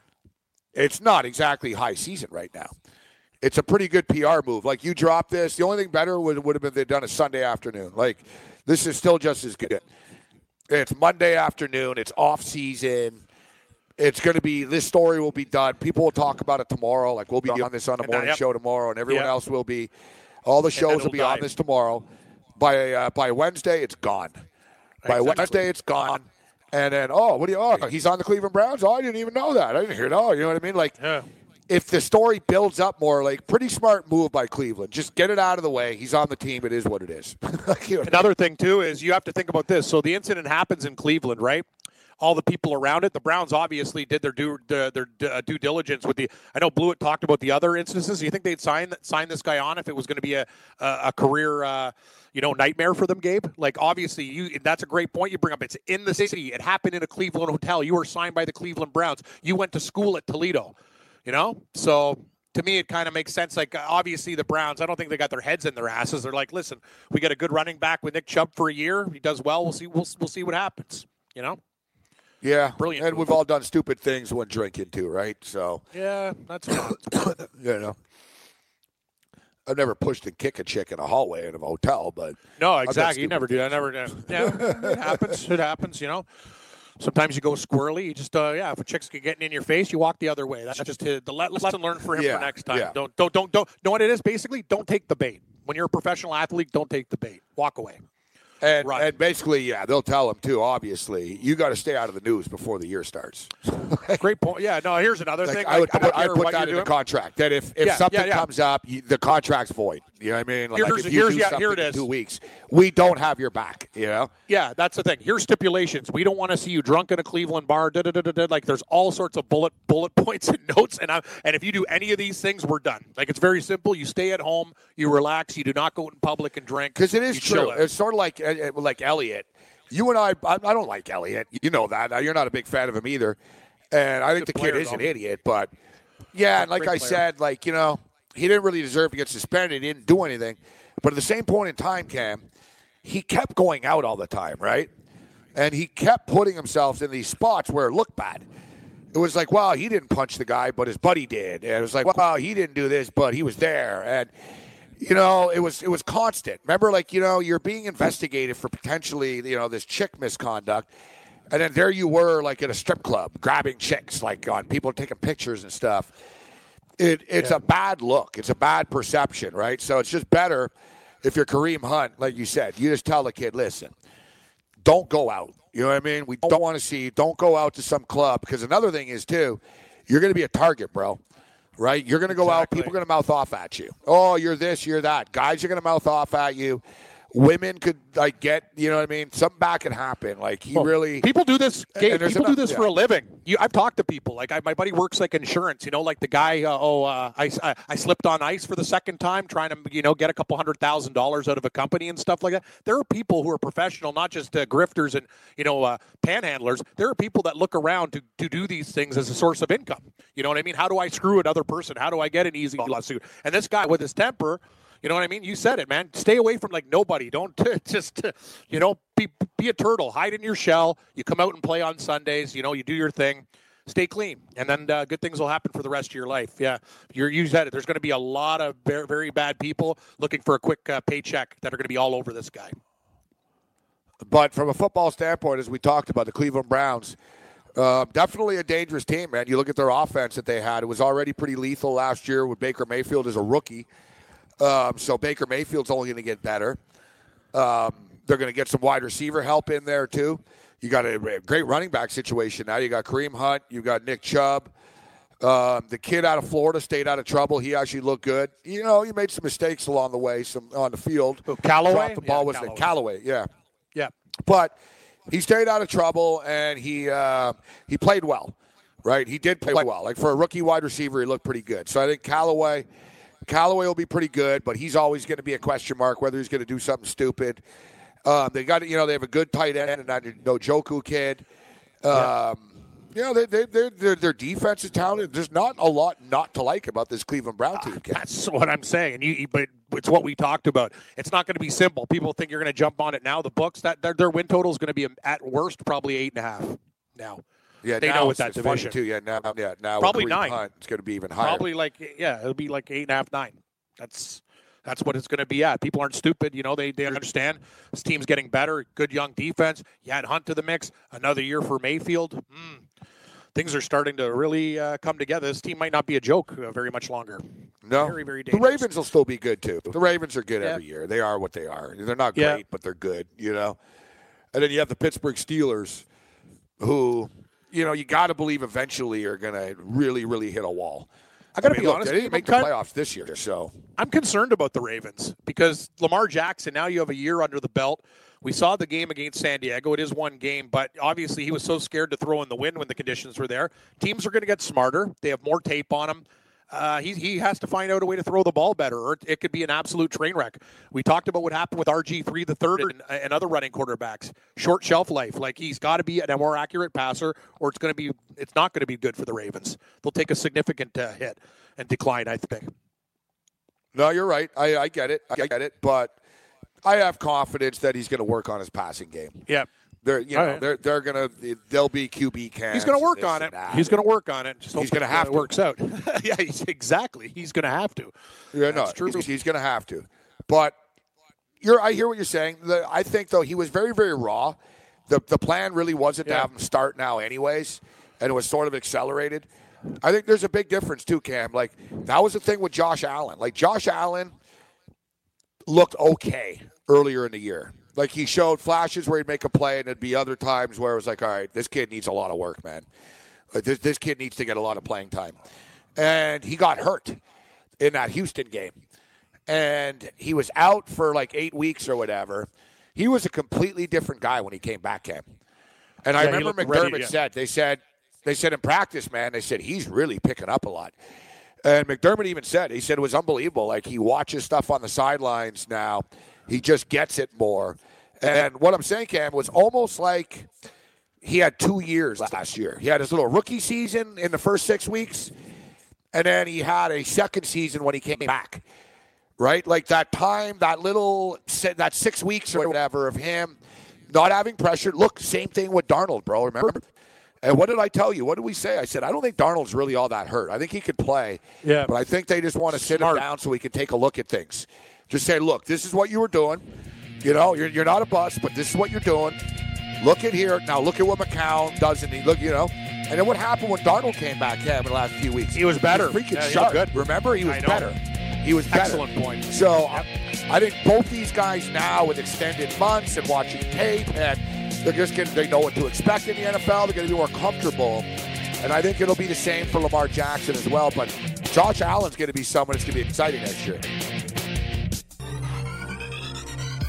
it's not exactly high season right now. It's a pretty good P R move. Like, you drop this, the only thing better would would have been they'd done a Sunday afternoon. Like, this is still just as good. It's Monday afternoon. It's off season. It's going to be, this story will be done. People will talk about it tomorrow. Like, we'll be on this on the And, uh, morning yep. show tomorrow, and everyone Yep. else will be. All the shows will it'll be die. on this tomorrow. By uh, by Wednesday, it's gone. By Exactly. Wednesday, it's gone. And then, oh, what do you, oh, he's on the Cleveland Browns? Oh, I didn't even know that. I didn't hear it. Oh, you know what I mean? Like, Yeah. if the story builds up more, like, pretty smart move by Cleveland. Just get it out of the way. He's on the team. It is what it is. Like, you know, Another thing, too, is you have to think about this. So the incident happens in Cleveland, right? All the people around it. The Browns obviously did their due their, their uh, due diligence with the. I know Blewett talked about the other instances. Do you think they'd sign sign this guy on if it was going to be a a, a career, uh, you know, nightmare for them, Gabe? Like, obviously, you that's a great point you bring up. It's in the city. It happened in a Cleveland hotel. You were signed by the Cleveland Browns. You went to school at Toledo. You know, so. To me, it kind of makes sense. Like, obviously, the Browns, I don't think they got their heads in their asses. They're like, listen, we got a good running back with Nick Chubb for a year. He does well. We'll see. We'll we'll see what happens. You know. yeah. Brilliant And move. we've all done stupid things when drinking, too, right? So, Yeah, that's you know. I've never pushed and kick a chick in a hallway in a hotel, but no, done exactly. You stupid never do that. I never do. Yeah, it happens. It happens. You know. Sometimes you go squirrely. You just, uh, yeah. If a chick's getting in your face, you walk the other way. That's just his, the le- lesson learned for him Yeah, for next time. yeah. Don't, don't, don't, don't. Know what it is? Basically, don't take the bait. When you're a professional athlete, don't take the bait. Walk away. And, Right. and basically, yeah, they'll tell him, too, obviously, you got to stay out of the news before the year starts. Great point. Yeah. No. Here's another Like, thing. I would Like, put, don't I care would put what that you're in the doing. contract, that if, if Yeah, something yeah, yeah. comes up, you, the contract's void. You know what I mean? Like, Here's- if you here's- do yeah, something here it in is. two weeks, we don't have your back, you know? Yeah, that's the thing. Here's stipulations. We don't want to see you drunk in a Cleveland bar. Da, da, da, da, da. Like, there's all sorts of bullet bullet points and notes. And I, and if you do any of these things, we're done. Like, it's very simple. You stay at home. You relax. You do not go out in public and drink. Because it is You true. chill out. It's sort of like uh, uh, like Elliot. You and I, I, I don't like Elliot. You know that. You're not a big fan of him either. And I think Good the kid player, is an though. idiot. But, yeah, and like Great I player. said, like, you know, he didn't really deserve to get suspended. He didn't do anything. But at the same point in time, Cam, he kept going out all the time, right? And he kept putting himself in these spots where it looked bad. It was like, well, he didn't punch the guy, but his buddy did. And it was like, well, he didn't do this, but he was there. And, you know, it was it was constant. Remember, like, you know, you're being investigated for potentially, you know, this chick misconduct. And then there you were, like, at a strip club, grabbing chicks, like, on people taking pictures and stuff. It It's Yeah. a bad look. It's a bad perception, right? So it's just better if you're Kareem Hunt, like you said, you just tell the kid, listen, don't go out. You know what I mean? We don't want to see you. Don't go out to some club. Because another thing is, too, you're going to be a target, bro. Right? You're going to go out. Exactly. People are going to mouth off at you. Oh, you're this, you're that. Guys are going to mouth off at you. women could like get, you know what I mean? Something bad could happen. Like he well, really people do this. Gabe, people enough, do this yeah. for a living. You, I've talked to people. Like I, my buddy works like insurance. You know, like the guy. Uh, oh, uh, I, I I slipped on ice for the second time, trying to you know get a couple hundred thousand dollars out of a company and stuff like that. There are people who are professional, not just uh, grifters and you know uh, panhandlers. There are people that look around to to do these things as a source of income. You know what I mean? How do I screw another person? How do I get an easy lawsuit? And this guy with his temper. You know what I mean? You said it, man. Stay away from, like, nobody. Don't just, you know, be be a turtle. Hide in your shell. You come out and play on Sundays. You know, you do your thing. Stay clean. And then uh, good things will happen for the rest of your life. Yeah, You're, you said it. There's going to be a lot of very, very bad people looking for a quick uh, paycheck that are going to be all over this guy. But from a football standpoint, as we talked about, the Cleveland Browns, uh, definitely a dangerous team, man. You look at their offense that they had. It was already pretty lethal last year with Baker Mayfield as a rookie. Um, so Baker Mayfield's only going to get better. Um, they're going to get some wide receiver help in there, too. You got a great running back situation now. You got Kareem Hunt. You got Nick Chubb. Um, the kid out of Florida stayed out of trouble. He actually looked good. You know, he made some mistakes along the way, some on the field. Oh, Callaway? Dropped the ball Yeah, was Callaway. Callaway, yeah. Yeah. But he stayed out of trouble, and he uh, he played well, right? He did play well. Like, for a rookie wide receiver, he looked pretty good. So I think Callaway – Callaway will be pretty good, but he's always going to be a question mark whether he's going to do something stupid. Um, they got, you know, they have a good tight end and that Njoku kid. Um, yeah. You know, they, they, they, their their defense is talented. There's not a lot not to like about this Cleveland Brown team. Uh, that's what I'm saying. And you, but it's what we talked about. It's not going to be simple. People think you're going to jump on it now. The books that their, their win total is going to be at worst probably eight and a half now. Yeah, they now know with it's, that it's division funny too. Yeah, now, yeah, now probably with Kareem nine. Hunt, it's going to be even higher. Probably like yeah, it'll be like eight and a half, nine. That's that's what it's going to be at. People aren't stupid, you know. They they understand this team's getting better. Good young defense. You add Hunt to the mix. Another year for Mayfield. Mm, things are starting to really uh, come together. This team might not be a joke uh, very much longer. No, very very the dangerous. Ravens will still be good too. The Ravens are good Yeah. every year. They are what they are. They're not Yeah. great, but they're good. You know. And then you have the Pittsburgh Steelers, who. You know, you got to believe eventually are going to really, really hit a wall. I got to mean, be look, honest. They didn't make the I'm playoffs this year, so. I'm concerned about the Ravens because Lamar Jackson, now you have a year under the belt. We saw the game against San Diego. It is one game, but obviously he was so scared to throw in the wind when the conditions were there. Teams are going to get smarter. They have more tape on him. Uh, he, he has to find out a way to throw the ball better, or it could be an absolute train wreck. We talked about what happened with R G three the third and, and other running quarterbacks. Short shelf life. Like, he's got to be a more accurate passer, or it's going to be it's not going to be good for the Ravens. They'll take a significant uh, hit and decline, I think. No, you're right. I, I get it. I get it. But I have confidence that he's going to work on his passing game. Yeah. They're, you know, right. they're they're gonna they'll be Q B cams. He's going to work this on and it. that. He's going to work on it. Just He's hope gonna it, have uh, to. works out. yeah, he's, exactly. He's going to have to. Yeah, no, That's true. he's, he's going to have to. But you're, I hear what you're saying. The, I think though he was very very raw. The the plan really wasn't Yeah. to have him start now, anyways, and it was sort of accelerated. I think there's a big difference too, Cam. Like, that was the thing with Josh Allen. Like, Josh Allen looked okay earlier in the year. Like, he showed flashes where he'd make a play, and there'd be other times where it was like, all right, this kid needs a lot of work, man. Like, this, this kid needs to get a lot of playing time. And he got hurt in that Houston game. And he was out for like eight weeks or whatever. He was a completely different guy when he came back, Cam. And I Yeah, he remember looked McDermott ready, yeah. said, they said, they said in practice, man, they said, he's really picking up a lot. And McDermott even said, he said it was unbelievable. Like, he watches stuff on the sidelines now. He just gets it more. And what I'm saying, Cam, was almost like he had two years last year. He had his little rookie season in the first six weeks, and then he had a second season when he came back, right? Like, that time, that little, that six weeks or whatever of him not having pressure. Look, same thing with Darnold, bro, remember? And what did I tell you? What did we say? I said, I don't think Darnold's really all that hurt. I think he could play. Yeah. But I think they just want to sit him down so he can take a look at things. Just say, look, this is what you were doing. You know, you're, you're not a bust, but this is what you're doing. Look at here. Now look at what McCown does. And he look, you know. And then what happened when Darnold came back, Cam, in the last few weeks? He was better. He was freaking Yeah, he sharp. looked good. Remember? He was I know. better. He was better. Excellent point. So yep. I, I think both these guys now, with extended months and watching tape, and they're just getting, they know what to expect in the N F L. They're going to be more comfortable. And I think it'll be the same for Lamar Jackson as well. But Josh Allen's going to be someone that's going to be exciting next year.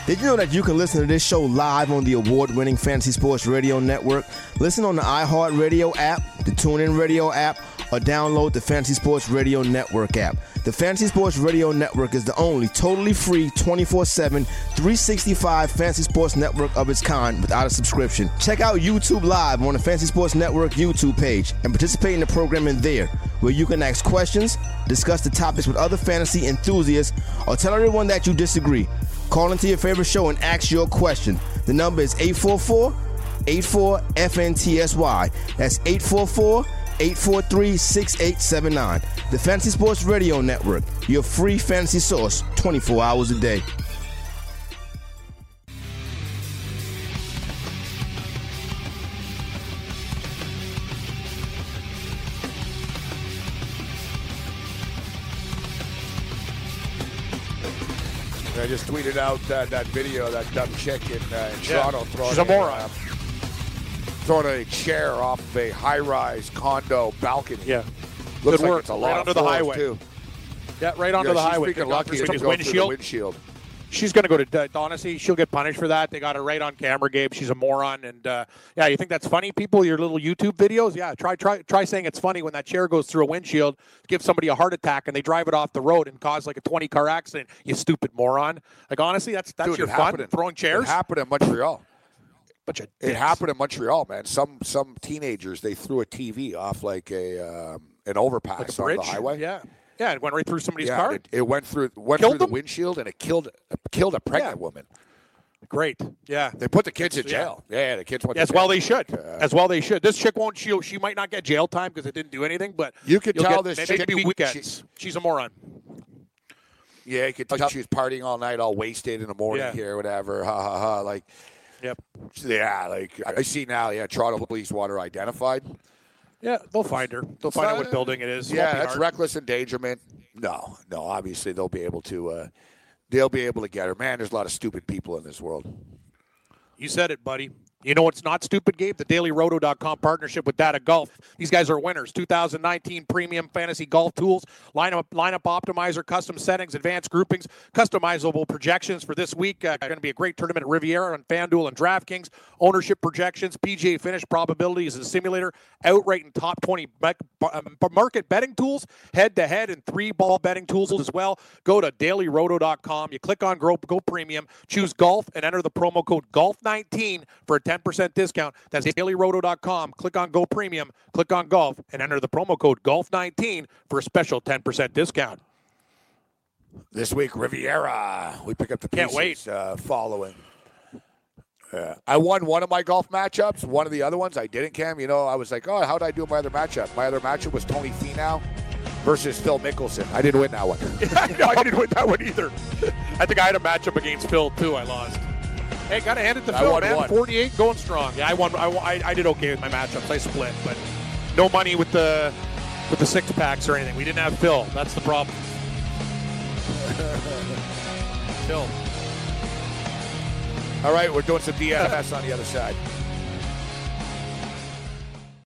Did you know that you can listen to this show live on the award-winning Fantasy Sports Radio Network? Listen on the iHeartRadio app, the TuneIn Radio app, or download the Fantasy Sports Radio Network app. The Fantasy Sports Radio Network is the only totally free twenty-four seven, three sixty-five fantasy sports network of its kind without a subscription. Check out YouTube Live on the Fantasy Sports Network YouTube page and participate in the programming there, where you can ask questions, discuss the topics with other fantasy enthusiasts, or tell everyone that you disagree. Call into your favorite show and ask your question. The number is eight four four, eight four, F N T S Y. That's eight four four, eight four three, six eight seven nine. The Fantasy Sports Radio Network, your free fantasy source twenty-four hours a day. I just tweeted out uh, that video, that dumb chick in, uh, in Yeah. Toronto throwing She's a moron. uh, throwing a chair off of a high-rise condo balcony. Yeah. Looks Good like work. it's a lot Right of under the floors, highway. too. Yeah, right onto Yeah, the she's highway. freaking lucky it Between didn't his go through the windshield. windshield. She's going to go to, uh, honestly, she'll get punished for that. They got her right on camera, Gabe. She's a moron. And, uh, yeah, you think that's funny, people, your little YouTube videos? Yeah, try try try saying it's funny when that chair goes through a windshield, gives somebody a heart attack, and they drive it off the road and cause like a twenty-car accident, you stupid moron. Like, honestly, that's that's Dude, your it fun, happened in- throwing chairs? It happened in Montreal. Bunch of It dicks. happened in Montreal, man. Some some teenagers, they threw a T V off like a um, an overpass Like a on bridge? the highway. Yeah. Yeah, it went right through somebody's Yeah, car. It, it went through went Killed through the them? windshield and it killed it killed a pregnant Yeah. woman. Great. Yeah. They put the kids in Yeah. jail. Yeah, the kids went As to well jail. they should. Uh, As well they should. This chick won't. She she might not get jail time because it didn't do anything. But You could you'll tell get, this maybe chick- maybe she- weekends. She's a moron. Yeah, you could tell she was partying all night, all wasted in the morning Yeah. here, whatever. Ha ha ha. Like, Yep. yeah, like I see now. Yeah, Toronto police want her identified. Yeah, they'll find her. They'll find out what Uh, building it is. It won't Yeah, be that's hard. reckless endangerment. No, no. Obviously, they'll be able to. Uh, they'll be able to get her. Man, there's a lot of stupid people in this world. You said it, buddy. You know what's not stupid, Gabe? The Daily Roto dot com partnership with Data Golf. These guys are winners. two thousand nineteen premium fantasy golf tools, lineup lineup optimizer, custom settings, advanced groupings, customizable projections for this week. Uh, going to be a great tournament at Riviera on FanDuel and DraftKings. Ownership projections, P G A finish probabilities, a simulator, outright and top twenty bec- um, market betting tools, head-to-head and three-ball betting tools as well. Go to Daily Roto dot com. You click on Go, Go Premium, choose Golf, and enter the promo code golf nineteen for a ten percent discount. That's Daily Roto dot com. Click on Go Premium, click on Golf, and enter the promo code golf nineteen for a special ten percent discount. This week, Riviera. We pick up the Can't pieces uh, following. Uh, I won one of my golf matchups. One of the other ones I didn't, Cam. You know, I was like, oh, how did I do in my other matchup? My other matchup was Tony Finau versus Phil Mickelson. I didn't win that one. No, I didn't win that one either. I think I had a matchup against Phil, too. I lost. Hey, got to hand it to I Phil, won man. one. forty-eight going strong. Yeah, I won. I, I, I did okay with my matchups. I split, but no money with the with the six packs or anything. We didn't have Phil. That's the problem. Phil. All right, we're doing some D F S on the other side.